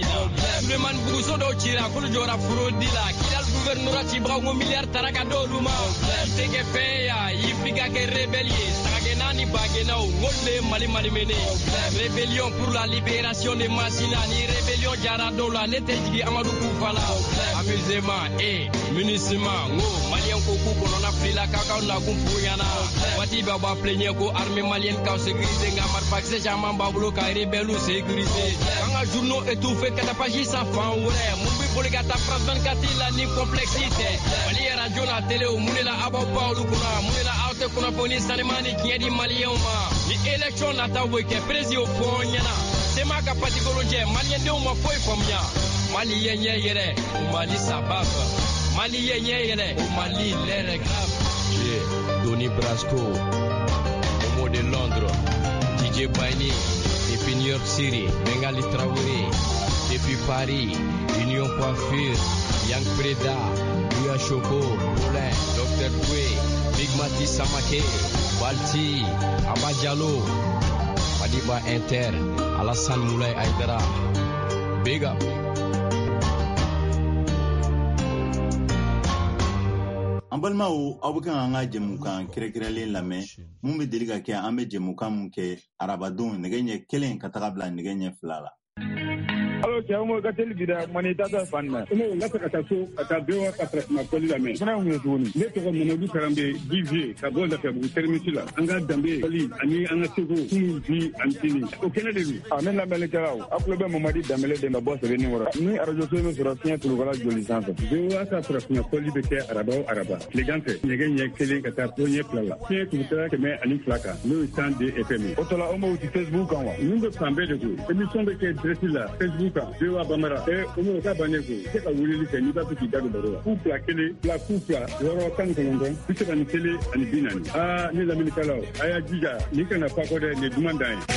Suleman Bousso do Chira, Kulu Jora Frodila, Kidal Gouverneur Tibra, un milliard Taraka do Luma, Teke Feya, Ifriga ke rébellier, Sagenani Bagenao, Wole Mali Malimene, rébellion pour la libération des Massinani, rébellion Jaradola, Neteji Amadou Koufala, amusement et munissement, Malien Koku, on a pris la caca, on a Kumpuyana, Watiba va plaigner ko armée malienne quand sécurisé, Gamar Paxé, Jaman Bablo, Kairibelou, sécurisé, Kanga journaux étouffé, Katapagi sans fan, Moubi Boligata, France vingt-quatre, la ni complexité, Mali Radio, la télé, Moulila Abba Paulou, Moulila Aute, Konaponi, Sanemani, qui est dit Malien, ni élection, Nata Weke, Prési au fond, Yana, c'est ma capacité, Malien de Ouma Foy Fomia, Malien Yere, Mali Sabab, Malien Yere, Mali l'air grave. Donny Brasco, Homo de Londres, D J Baini, depuis New York City, Bengali Traoré, depuis Paris, Union Coiffure, Yang Preda, Buya Choco, Poulain, docteur Dwe, Big Mati Samake, Balti, Abadjalo, Madiba Inter, Alassane Moulay Aydara. Big up. balma o aw bɛ kan an ka jɛmukan kɛrɛkɛrɛnlen lamɛn mun bɛ deli ka kɛ an bɛ jɛmukan mun kɛ arabadenw nɛgɛ ɲɛ kelen ka taga bila nɛgɛ ɲɛ fila la. Alo cɛ mo ka teli bida mani tata fan na. Ne n ka ka so ka taa bewa ka fara koli la mɛ. Fana mun tuguni. Ne tɔgɔ Mamadu Karambe Divier ka bɔ Lafiyabugu terminus la. An ka danbe koli ani an ka seko kun bi antini. O kɛnɛ de don. A ne lamɛnnikɛlaw a kulo bɛ Mamadi Danbele de ma bɔ sɛbɛnni wɔrɔ. Ni arajo so min sɔrɔ fiɲɛ tulukala joli sanfɛ. Bewa ka fara koli bɛ kɛ araba o araba. Tilegan fɛ nɛgɛ ɲɛ kelen ka taa fo ɲɛ fila la. Fiɲɛ tulukala kɛmɛ ani fila kan. N'o ye cent deux F M. O tɔla o m'o ti Facebook kan wa. Ninnu bɛ fan bɛɛ de ko. Émission bɛ kɛ direct la Facebook kan. Bewa Bamara. Eh, o m'o ka bannen ko. Se ka wulili kɛ n'i b'a fɛ k'i da don baro la. Ku fila kelen, fila ku fila, wɔɔrɔ tan ni kɔnɔntɔn, bi saba ni kelen ani bi naani. Aa ne lamɛnnikɛlaw, a y'a jija nin kana fa kɔ dɛ nin duman dan ye.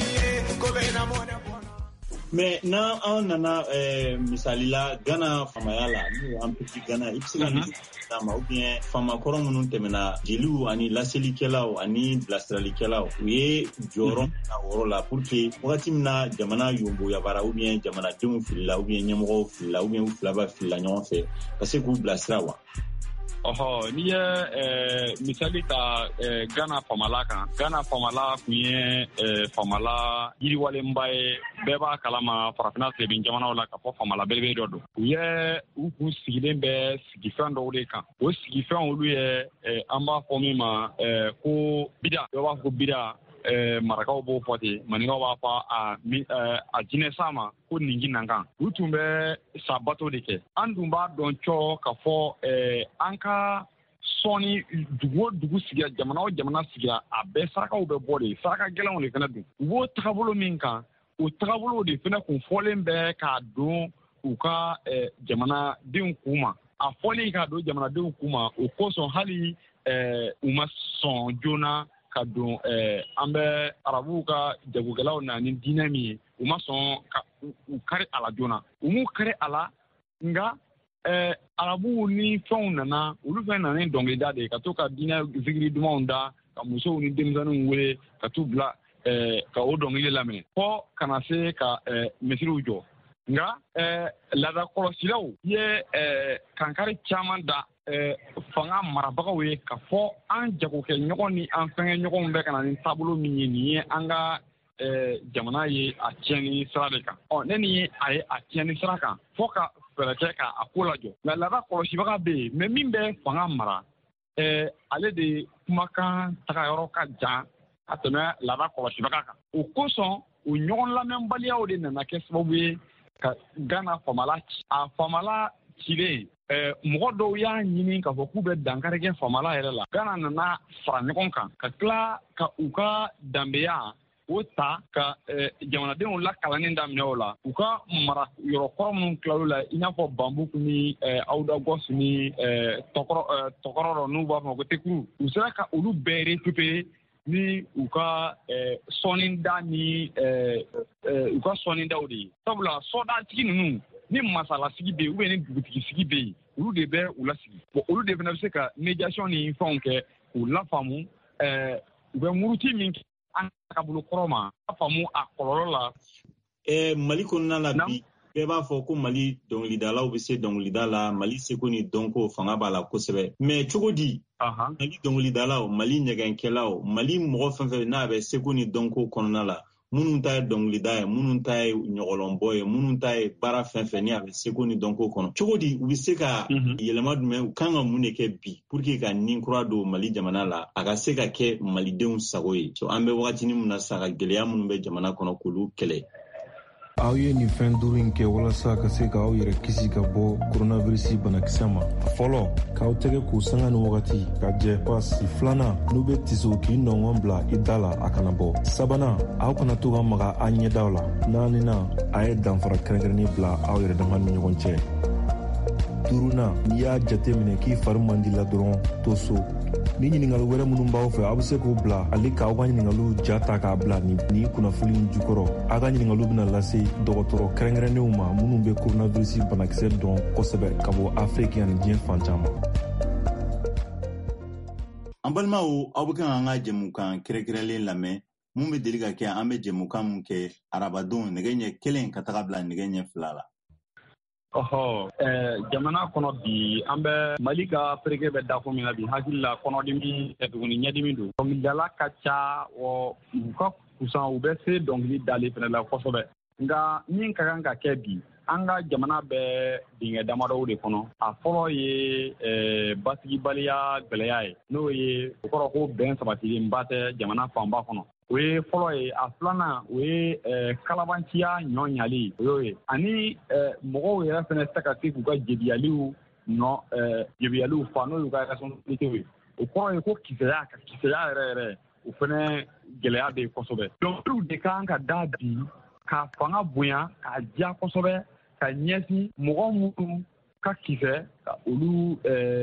Mais na an nana eh, misali la Ghana famaya la ni an petit Ghana i bɛ se ka nin dama ou bien famakɔrɔ minnu tɛmɛna jeliw ani laselikɛlaw ani bilasiralikɛlaw u ye jɔyɔrɔ na wɔrɔ la pour que wagati min na jamana yongoyabara ou bien jamanadenw filila ou bien ɲɛmɔgɔw filila ou bien u fila bɛ filila ɲɔgɔn fɛ ka se k'u bilasira wa. Ɔhɔ n'i ye ɛɛ misali ta ɛɛ Ghana famala kan Ghana famala kun ye ɛɛ famala yiriwalenba ye bɛɛ b'a kalama farafinna sebin jamanaw la ka fɔ famala belebele dɔ don u ye u kun sigilen bɛ sigifɛn dɔw de kan o sigifɛn olu ye ɛɛ an b'a fɔ min ma ɛɛ ko bida dɔw b'a fɔ ko bida ɛɛ marakaw b'o fɔ ten maninkaw b'a fɔ a ɛɛ a jinɛ sa ma ko ninji nankan u tun bɛ sa bato de kɛ an dun b'a dɔn cɔ ka fɔ ɛɛ an ka sɔɔni dugu o dugu sigira jamana o jamana sigira a bɛɛ sarakaw bɛ bɔ de saraka gɛlɛnw de fana don u b'o tagabolo min kan o tagabolo de fana kun fɔlen bɛ k'a don u ka ɛɛ jamanadenw kun ma a fɔlen k'a don jamanadenw kun ma o kosɔn hali ɛɛ u ma sɔn joona ka don ɛɛ an bɛ arabuw ka jagokɛlaw na ni diinɛ min ye u ma sɔn ka u kari a la joona u m'u kari a la nka ɛɛ arabuw ni fɛnw nana olu fɛn nana ni dɔnkilida de ye ka to ka diinɛ zikiri dumanw da ka musow ni denmisɛnninw wele ka t'u bila ɛɛ ka o dɔnkili lamɛn fɔ kana se ka ɛɛ misiriw jɔ nka ɛɛ laada kɔlɔsilaw ye ɛɛ kankari caman da ɛɛ fanga marabagaw ye ka fɔ an jagokɛ ɲɔgɔn ni an fɛngɛ ɲɔgɔnw bɛ ka na ni taabolo min ye nin ye an ka ɛɛ jamana ye a tiɲɛni sira de kan ɔ ne ni a ye a tiɲɛni sira kan fɔ ka fɛɛrɛ kɛ ka a ko lajɔ nka laada kɔlɔsibaga bɛ yen mɛ min bɛ fanga mara ɛɛ ale de kumakan tagayɔrɔ ka jan ka tɛmɛ laada kɔlɔsibaga kan o kosɔn o ɲɔgɔn lamɛnbaliyaw de nana kɛ sababu ye ka Ghana famala a famala cilen ɛɛ mɔgɔ dɔw y'a ɲini k'a fɔ k'u bɛ dankari kɛ famala yɛrɛ la Ghana nana fara ɲɔgɔn kan ka tila ka u ka danbeya o ta ka ɛɛ jamanadenw lakalanni daminɛ o la u ka mara yɔrɔ kɔrɔ minnu tilal'o la i n'a fɔ Bambuku ni ɛɛ Awudagɔsi ni ɛɛ tɔkɔrɔ ɛɛ tɔkɔrɔ dɔ n'u b'a fɔ ko Tekuru u sera ka olu bɛɛ récupérer ni u ka ɛɛ sɔnida ni ɛɛ ɛɛ u ka sɔnidaw de ye sabula sɔdatigi ninnu ni masalasigi bɛ yen ou bien ni dugutigisigi bɛ yen olu de bɛ u lasigi bon olu de fana bɛ se ka médiation ni fɛnw kɛ k'u lafaamu ɛɛ u bɛ muruti min kɛ an ka bolo kɔrɔ ma lafaamu a kɔlɔlɔ la. ɛɛ Mali kɔnɔna la bi bɛɛ b'a fɔ ko Mali dɔnkilidalaw bɛ se dɔnkilida la Mali seko ni dɔnko fanga b'a la kosɛbɛ mais cogo di Mali dɔnkilidalaw Mali ɲɛgɛnkɛlaw Mali mɔgɔ fɛn fɛn n'a bɛ seko ni dɔnko kɔnɔna la minnu ta ye dɔnkilida ye minnu ta ye ɲɔgɔlɔnbɔ ye minnu ta ye baara fɛn fɛn ni a bɛ seko ni dɔnko kɔnɔ cogo di u bɛ se ka yɛlɛma jumɛn u kan ka mun de kɛ bi pour que ka nin kura don Mali jamana la a ka se ka kɛ malidenw sago ye so an bɛ wagatinin min na sa ka gɛlɛya minnu bɛ jamana kɔnɔ k'olu kɛlɛ. Aw ye nin fɛn duuru in kɛ walasa ka se k'aw yɛrɛ kisi ka bɔ coronavirus banakisɛ ma. A fɔlɔ k'aw tɛgɛ k'u sanga ni wagati ka jɛ pasi. Filanan n'u bɛ tiso k'i nɔngɔn bila i da la a kana bɔ. Sabanan aw kana to ka maga a ɲɛdaw la. Naaninan a ye danfara kɛrɛnkɛrɛnnen bila aw yɛrɛ dama ni ɲɔgɔn cɛ. Duurunan n'i y'a jate minɛ k'i fari man di la dɔrɔn to so. Ni ɲininkali wɛrɛ minnu b'aw fɛ aw bɛ se k'o bila ale k'aw ka ɲininkaliw ja ta k'a bila ni kunnafoni in jukɔrɔ. Aw ka ɲininkaliw bɛna lase dɔgɔtɔrɔ kɛrɛnkɛrɛnnenw ma minnu bɛ coronavirus banakisɛ dɔn kosɛbɛ ka bɔ Afiriki ani diɲɛ fan caman. An balimaw aw bɛ kan an ka jɛmukan kɛrɛnkɛrɛnlen lamɛn mun bɛ deli ka kɛ an bɛ jɛmukan mun kɛ arabadenw nɛgɛ ɲɛ kelen ka taga bila nɛgɛ ɲɛ fila la. Ɔhɔ ɛɛ jamana kɔnɔ bi an bɛ Mali ka pereke bɛ da ko min na bi hakili la kɔnɔdimi tuguni ɲɛdimi don dɔnkilidala ka ca wa u ka kusan u bɛ se dɔnkili dali fana la kosɛbɛ nka min ka kan ka kɛ bi an ka jamana bɛ dingɛ damadɔw de kɔnɔ a fɔlɔ ye ɛɛ basigibaliya gɛlɛya ye n'o ye o kɔrɔ ko bɛn sabatilenba tɛ jamana fanba kɔnɔ. O ye fɔlɔ ye a filanan o ye kalabanciya ɲɔ ɲali o y'o ye ani mɔgɔw yɛrɛ fana tɛ ka se k'u ka jebiyaliw nɔ jebiyaliw fa n'o y'u ka responsabilité ye o kɔrɔ ye ko kisɛya ka kisɛya yɛrɛ yɛrɛ o fana gɛlɛya bɛ yen kosɛbɛ dɔnkiliw de kan ka da bi ka fanga bonya ka diya kosɛbɛ ka ɲɛsin mɔgɔ minnu ka kisɛ ka olu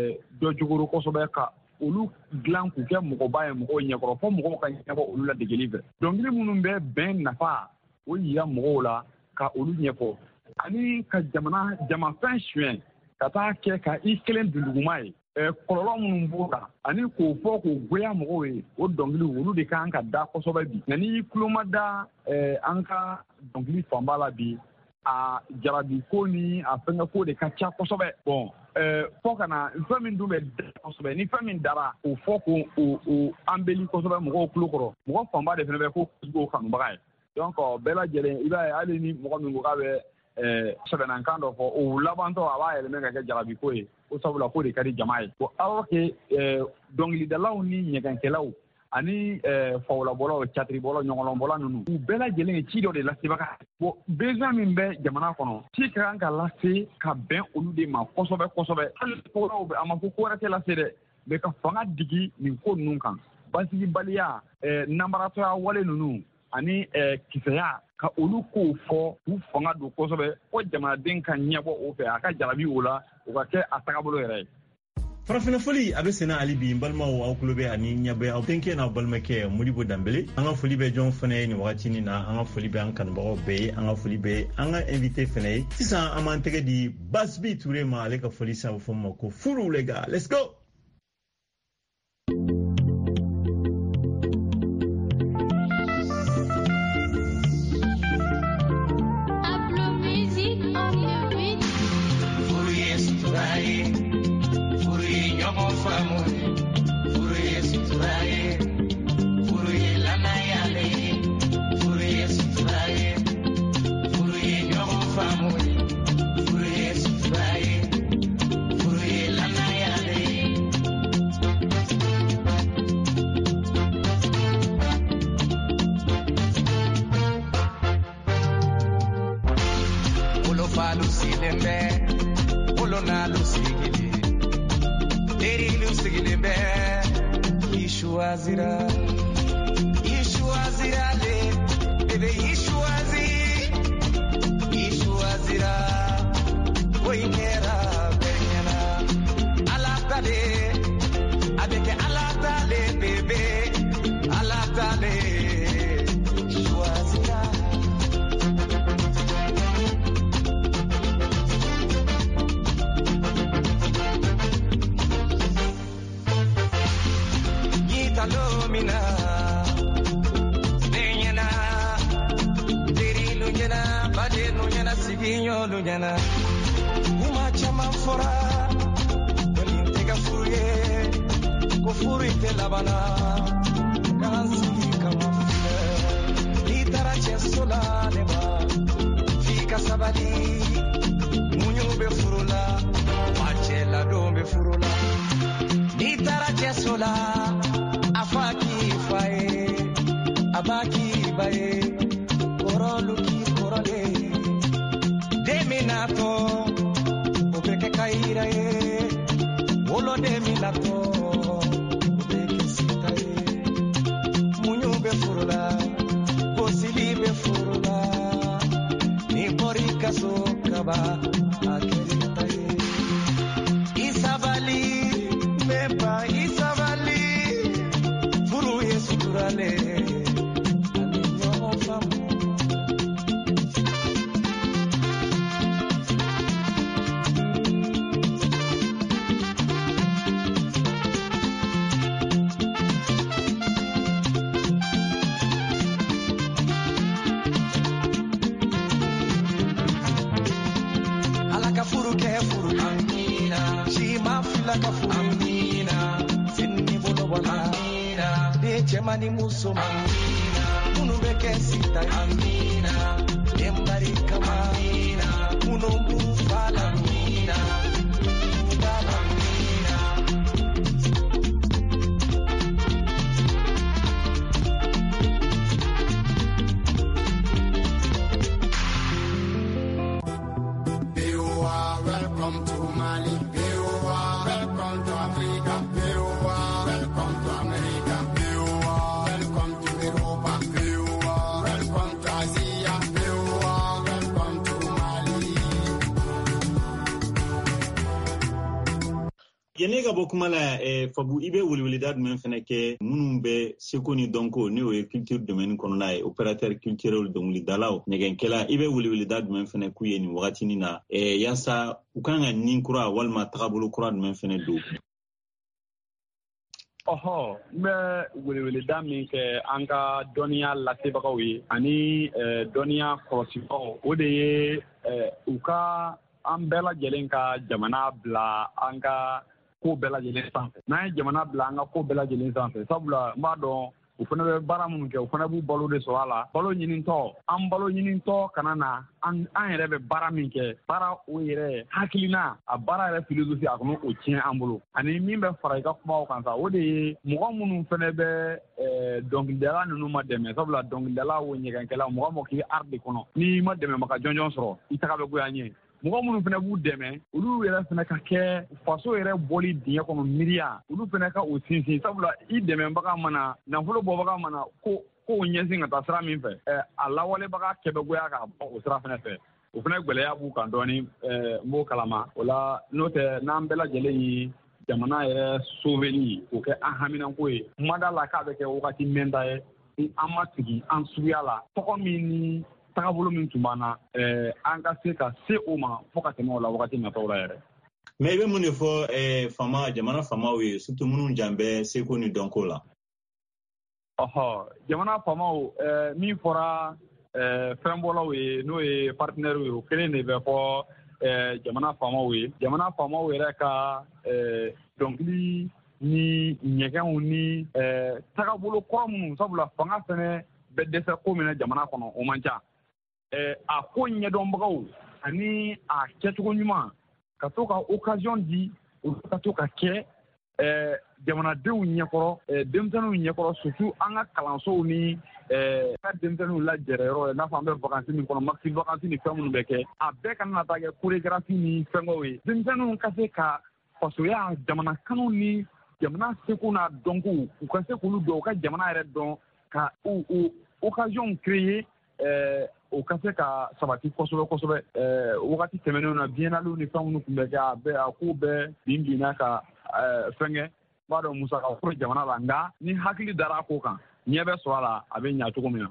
dɔ jogoro kosɛbɛ ka olu dilan k'u kɛ mɔgɔba ye mɔgɔw ɲɛkɔrɔ fɔ mɔgɔw ka ɲɛbɔ olu la degeli fɛ dɔnkili minnu bɛ bɛn nafa o yira mɔgɔw la ka olu ɲɛfɔ ani ka jamana jamafɛn suɲɛ ka taa kɛ ka i kelen dunduguma ye kɔlɔlɔ minnu b'o la ani k'o fɔ k'o goya mɔgɔw ye o dɔnkiliw olu de kan ka da kosɛbɛ bi nka n'i tulo ma da an ka dɔnkili fanba la bi a jarabi ko ni a fɛngɛ ko de ka ca kosɛbɛ bɔn fɔ ka na fɛn min dun bɛ da kosɛbɛ ni fɛn min dara o fɔ ko o anbeli kosɛbɛ mɔgɔw tulo kɔrɔ mɔgɔ fanba de fana bɛ ko kojugu kanubaga ye donc bɛɛ lajɛlen i b'a ye hali ni mɔgɔ min ko k'a bɛ sɛbɛnnakan dɔ fɔ o labantɔ a b'a yɛlɛmɛ ka kɛ jarabi ko ye ko sabula ko de ka di jama ye bon alors que dɔnkilidalaw ni ɲɛgɛnkɛlaw ani fawulabɔlaw catiribɔlaw ɲɔgɔnlɔnbɔla ninnu u bɛɛ lajɛlen ye ci dɔ de lasebaga bon besoin min bɛ jamana kɔnɔ ci ka kan ka lase ka bɛn olu de ma kosɛbɛ kosɛbɛ hali kɔrɔw a ma fɔ ko wɛrɛ tɛ lase dɛ mɛ ka fanga digi nin ko ninnu kan basigibaliya nanbaratɔya wale ninnu ani kisɛya ka olu kow fɔ k'u fanga don kosɛbɛ ko jamanaden ka ɲɛbɔ o fɛ a ka jarabi o la o ka kɛ a tagabolo yɛrɛ ye. Farafina foli a bɛ senna hali bi n balimaw aw tulo bɛ ani ɲɛbɛ aw denkɛ n'aw balimakɛ Modibo Danbele an ka foli bɛ jɔn fana ye nin wagati na an ka foli bɛ an kanubagaw bɛɛ ye an ka foli bɛ an ka invité fana ye sisan an b'an tɛgɛ di Basbi Ture ma ale ka foli sa fɔ ma ko furu les gars let's go. Isabali, Mepa, Isabali. amina shima fila kafu amina sinni bono bona amina de chemani muso amina munu beke sita amina embari kama amina munu bufala amina bala amina Welcome to Mali, welcome to Africa, welcome to America, welcome to Europa, welcome to Asia, welcome to Mali. Yene ga bokuma la eh, fabu ibe wulwulidad men fene ke munum be sekoni donko ne o culture domaine kono na opérateur culturel dongli dalao nyegen kela ibe wulwulidad men fene ku yeni wakati ni na eh, yasa ukanga ninkura walma tagabulu kura men fene do. Oho, me wulwulidad min ke anga donia lasebagawi ani eh, donia korosipo ode eh, uka ambela jelenka jamana bla anga ko bela jelen sanfɛ n'a ye jamana bila an ka ko bela jelen sanfɛ sabula n b'a dɔn u fana bɛ baara minnu kɛ u fana b'u balo de sɔrɔ a la balo ɲinitɔ an balo ɲinitɔ kana na an an yɛrɛ bɛ baara min kɛ baara o yɛrɛ hakilina a baara yɛrɛ philosophie a kɔnɔ o tiɲɛ an bolo ani min bɛ fara i ka kumaw kan sa o de ye mɔgɔ minnu fana bɛ dɔnkilidala ninnu ma dɛmɛ sabula dɔnkilidala o ɲɛgɛnkɛla mɔgɔ mɔgɔ k'i art de kɔnɔ n'i ma dɛmɛbaga jɔnjɔn sɔrɔ i taga bɛ goya ɲɛ mɔgɔ minnu fana b'u dɛmɛ olu yɛrɛ fana ka kɛ faso yɛrɛ bɔli diɲɛ kɔnɔ miiriya olu fana ka o sinsin sabula i dɛmɛbaga mana nafolo bɔbaga mana ko ko ɲɛsin ka taa sira min fɛ a lawalebaga kɛbɛgoya ka bɔ o sira fana fɛ o fana gwɛlɛya b'u kan dɔɔni n b'o kalama o la n'o tɛ n'an bɛɛ lajɛlen ye jamana yɛrɛ sauveli o kɛ an haminanko ye kuma da la k'a bɛ kɛ wagati mɛnta ye ni an ma sigi an suguya la tɔgɔ min ni tagabolo min tun b'an na an ka se ka se o ma fo ka tɛmɛ o la wagati nataw la yɛrɛ. Mais i bɛ mun de fɔ fama jamana famaw ye surtout minnu jan bɛ seko ni dɔnko la. Ɔhɔ jamana famaw min fɔra fɛnbɔlaw ye n'o ye partenaire ye o kelen de bɛ fɔ jamana famaw ye jamana famaw yɛrɛ ka dɔnkili ni ɲɛgɛnw ni tagabolo kɔrɔ minnu sabula fanga fɛnɛ bɛ dɛsɛ ko min na jamana kɔnɔ o man ca. A ko ɲɛdɔnbagaw ani a kɛcogo ɲuman ka to ka occasion di olu ka to ka kɛ jamanadenw ɲɛkɔrɔ denmisɛnninw ɲɛkɔrɔ surtout an ka kalansow ni ka denmisɛnninw lajɛrɛyɔrɔ ye n'a fɔ an bɛ vacances min kɔnɔ maxi vacances ni fɛn minnu bɛ kɛ a bɛɛ kana na taa kɛ chorégraphie ni fɛngɛw ye denmisɛnninw ka se ka fasoya jamana kanu ni jamana seko n'a dɔnko u ka se k'olu dɔn u ka jamana yɛrɛ dɔn ka u occasion créer o ka se ka sabati kosɛbɛ kosɛbɛ wagati tɛmɛnenw na biennalew ni fɛn minnu tun bɛ kɛ a bɛɛ a ko bɛɛ bin binna ka fɛngɛ b'a dɔn musaka fɔlɔ jamana la nka ni hakili dara a ko kan ɲɛ bɛ sɔrɔ a la a bɛ ɲɛ cogo min na.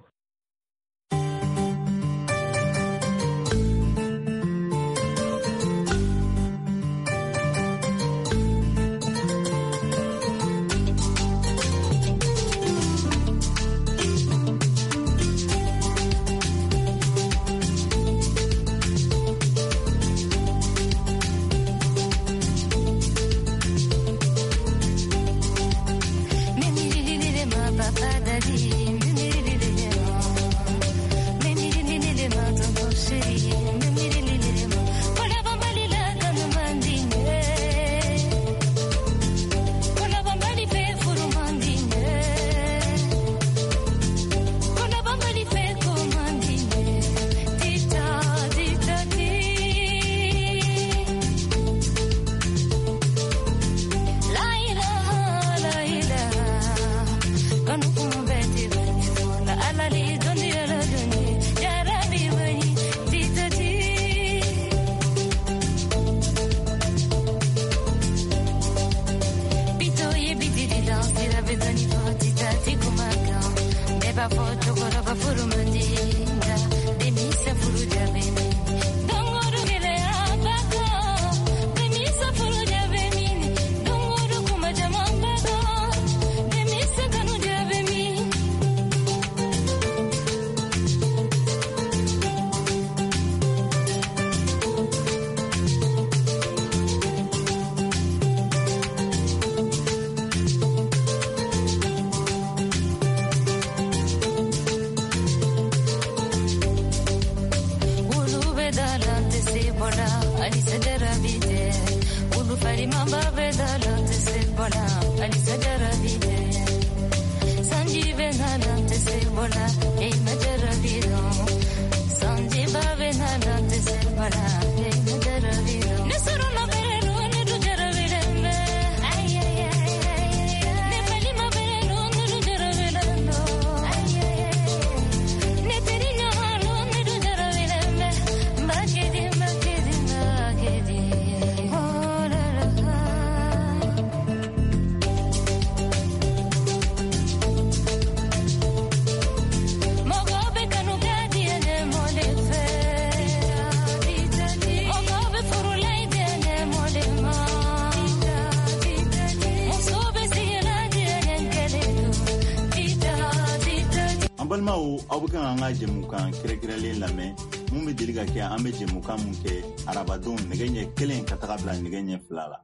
Abukan anga jemukan kire-kirelen lamɛn mun bɛ deli ka kɛ an bɛ jemukan mun kɛ arabadenw nɛgɛ ɲɛ kelen ka taga bila nɛgɛ ɲɛ fila la.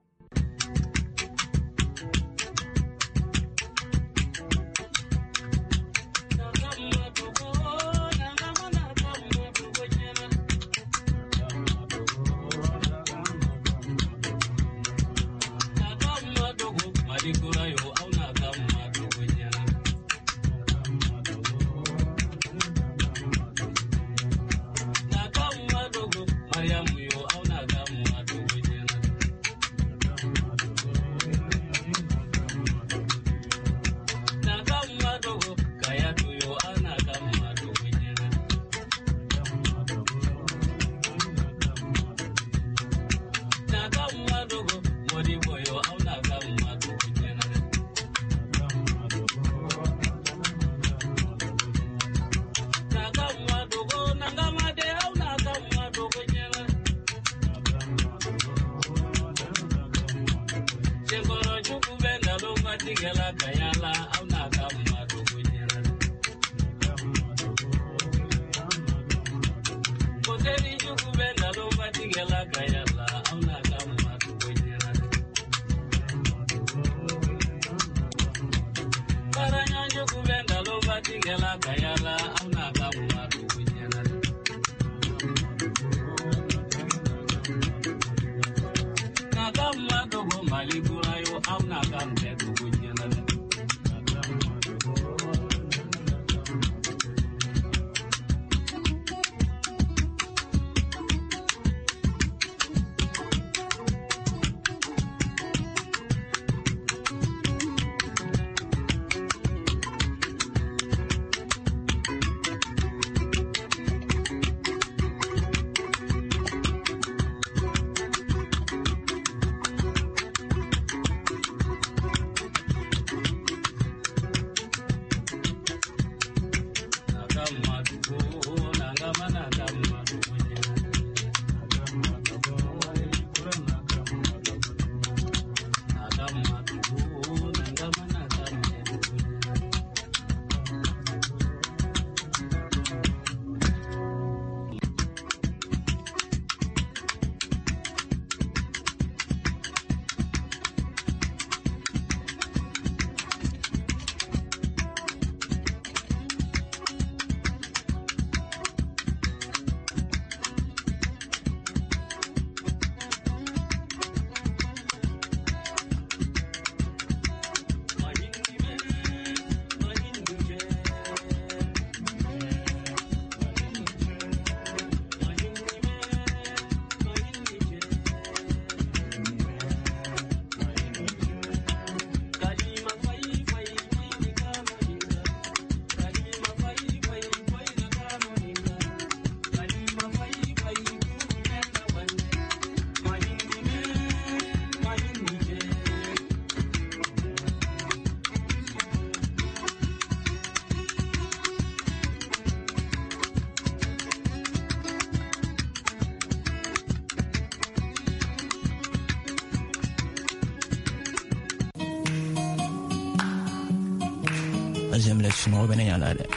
Zemle sunɔgɔ bɛ ne ɲa la dɛ.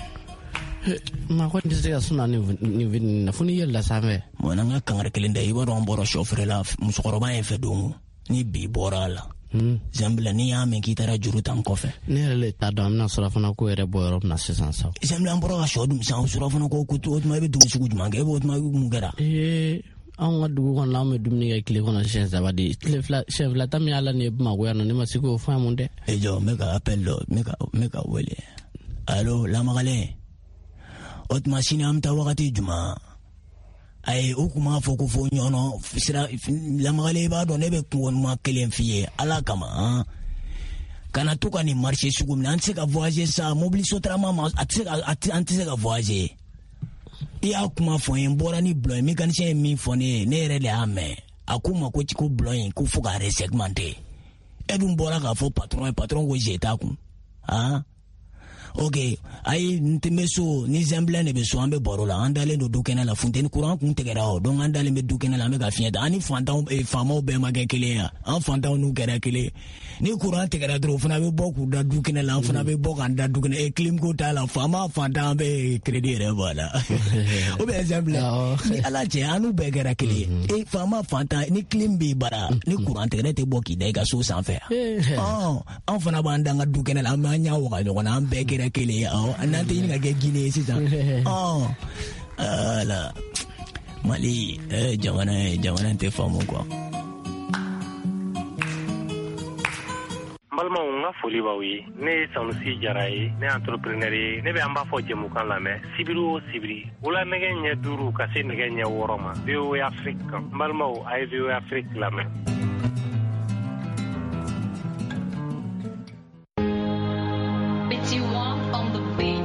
Ma ko tɛ se ka suna ni vini na fo ni yɛlɛla sanfɛ. Bon n'an ka kangari kelen da i b'a dɔn an bɔra sɔ feere la musokɔrɔba in fɛ don ni bi bɔra a la. Zambila n'i y'a mɛn k'i taara juru ta n kɔfɛ. Ne yɛrɛ le t'a dɔn an bɛna surafana ko yɛrɛ bɔ yɔrɔ min na sisan sa. Zambila an bɔra ka sɔ dun sisan surafana ko ko o tuma i bɛ dugu sugu jumɛn kɛ e b'o tuma mun kɛra. Ee an ka dugu kɔnɔ an bɛ dumuni kɛ tile kɔnɔ siɲɛ saba de tile fila siɲɛ fila ta min ala ni Bamakɔ yan nɔ ne ma se k'o faamu dɛ. e jɔ n bɛ ka appel dɔ n bɛ ka n bɛ ka wele allo Lamagalen o tuma sini an bɛ taa wagati jumɛn ayi o kuma fɔ ko fɔ ɲɔnɔ sira Lamagalen i b'a dɔn ne bɛ kungo ɲuman kelen f'i ye ala kama kana to ka nin marché sugu min an tɛ se ka voyager sa mobili sotarama ma a tɛ se ka an tɛ se ka voyager. I y'a kuma fɔ n bɔra ni bulon mécanicien ye min fɔ ne ye ne yɛrɛ de y'a mɛn a ko ma ko ci ko bulon in ko fo ka resegmenter e dun bɔra k'a fɔ patron ye patron ko je t'a kun ah ok ayi n tɛ bɛ so ni Zembla de bɛ so an bɛ baro la an dalen don du kɛnɛ la funteni courant kun tigɛra o donc an dalen bɛ du kɛnɛ la an bɛ ka fiɲɛ ta an ni fantanw faamaw bɛɛ ma kɛ kelen ye an fantanw n'u kɛra kelen ni courant tigɛra dɔrɔn o fana bɛ bɔ k'u da du kɛnɛ la an fana bɛ bɔ k'an da du kɛnɛ e clim ko t'a la faama fantan an bɛ crédit yɛrɛ bɔ a la o bɛ Zembla ni ala cɛ an n'u bɛɛ kɛra kelen e faama fantan ni clim b'i bara ni courant tigɛra tɛ bɔ k'i da i ka so sanfɛ ɔ an fana b'an da an ka du kɛnɛ la an b'an ɲɛ waga ɲɔgɔn na an bɛɛ kɛra kelen ye awɔ n'an tɛ ɲini ka kɛ Guinée sisan ɔ ala Mali jamana ye jamana tɛ faamu quoi. Balimaw n ka foli b'aw ye ne ye Sanusi Jara ye ne entrepreneur ye ne bɛ an b'a fɔ jɛmukan lamɛn sibiri o sibiri wula nɛgɛ ɲɛ duuru ka se nɛgɛ ɲɛ wɔɔrɔ ma V O A Afrique kan balimaw a ye V O A Afrique lamɛn. Petit one on the beat.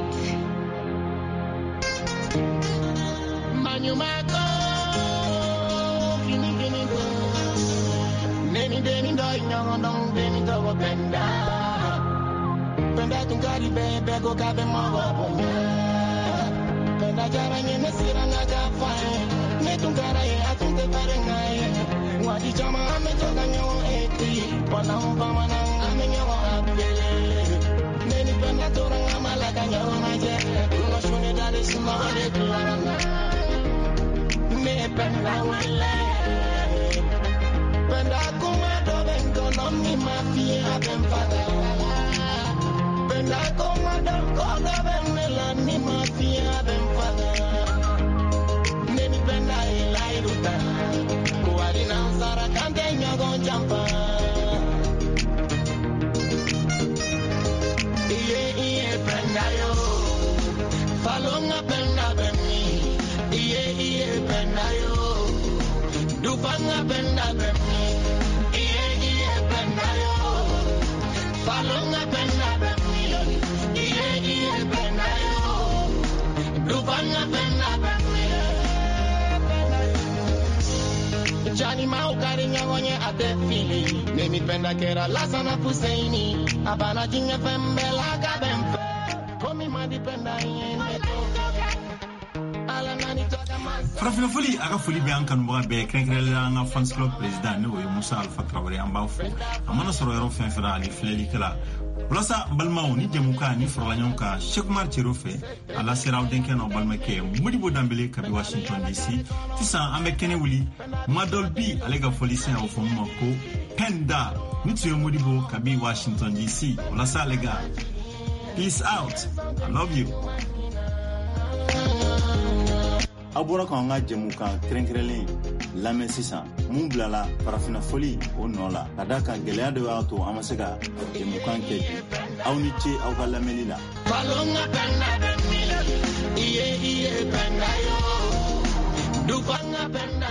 Manyumako, fini fini go. Neni deni do nyong dong deni do go benda. Benda tungari be be go ka be mo go bonya. Benda jara nyene siranga ka fai. Ne tungara ye atunte bare ngai. Wadi chama ame to ganyo eti. Pona umpa mana ame nyawa abele. Neni benda toranga malaka nyawa maje. Uno shone dale suma ore tuaranga. Me benda wale. Benda kuma do bengo no mi mafia ben fada. Benda kuma do kono ben mela ni mafia ben fada. Neni benda ilai ruta. Kuari na sara kante nyago jampa. Iye iye benda yo. Falonga benda beni. Iye iye benda yo. Dupanga benda beni. Iye iye benda yo. Falonga benda beni. Iye iye benda yo. Dupanga benda beni. Jani mau karinya wonye ate fili. Nemi benda kera lasana puseini. Abana jinga fembela kabempe. Komi madi benda yene toka. Ala nani toka masa. farafina foli a ka foli bɛ an kanubaga bɛɛ kɛrɛnkɛrɛnla an ka fans club président n'o ye Musa Alpha Traoré an b'a fo a mana sɔrɔ yɔrɔ fɛn fɛn ani filɛlikɛla walasa balimaw ni jɛmukan ni farala ɲɔgɔn kan Cheikh Umar Cero fɛ a lasera aw denkɛ n'aw balimakɛ Modibo Dambele kabi Washington D C sisan an bɛ kɛnɛ wuli Madol B ale ka foli sen a fɔ mun ma ko Penda ni tun ye Modibo kabi Washington D C walasa ale ka peace out I love you. A bɔra k'an ka jɛmukan kɛrɛnkɛrɛnlen lamɛn sisan mun bilala farafina foli o nɔ la ka da kan gɛlɛya dɔ y'a to an ma se ka jɛmukan kɛ bi aw ni ce aw ka lamɛnni la. Falonga benda benda, iye iye benda yo. Dupanga benda.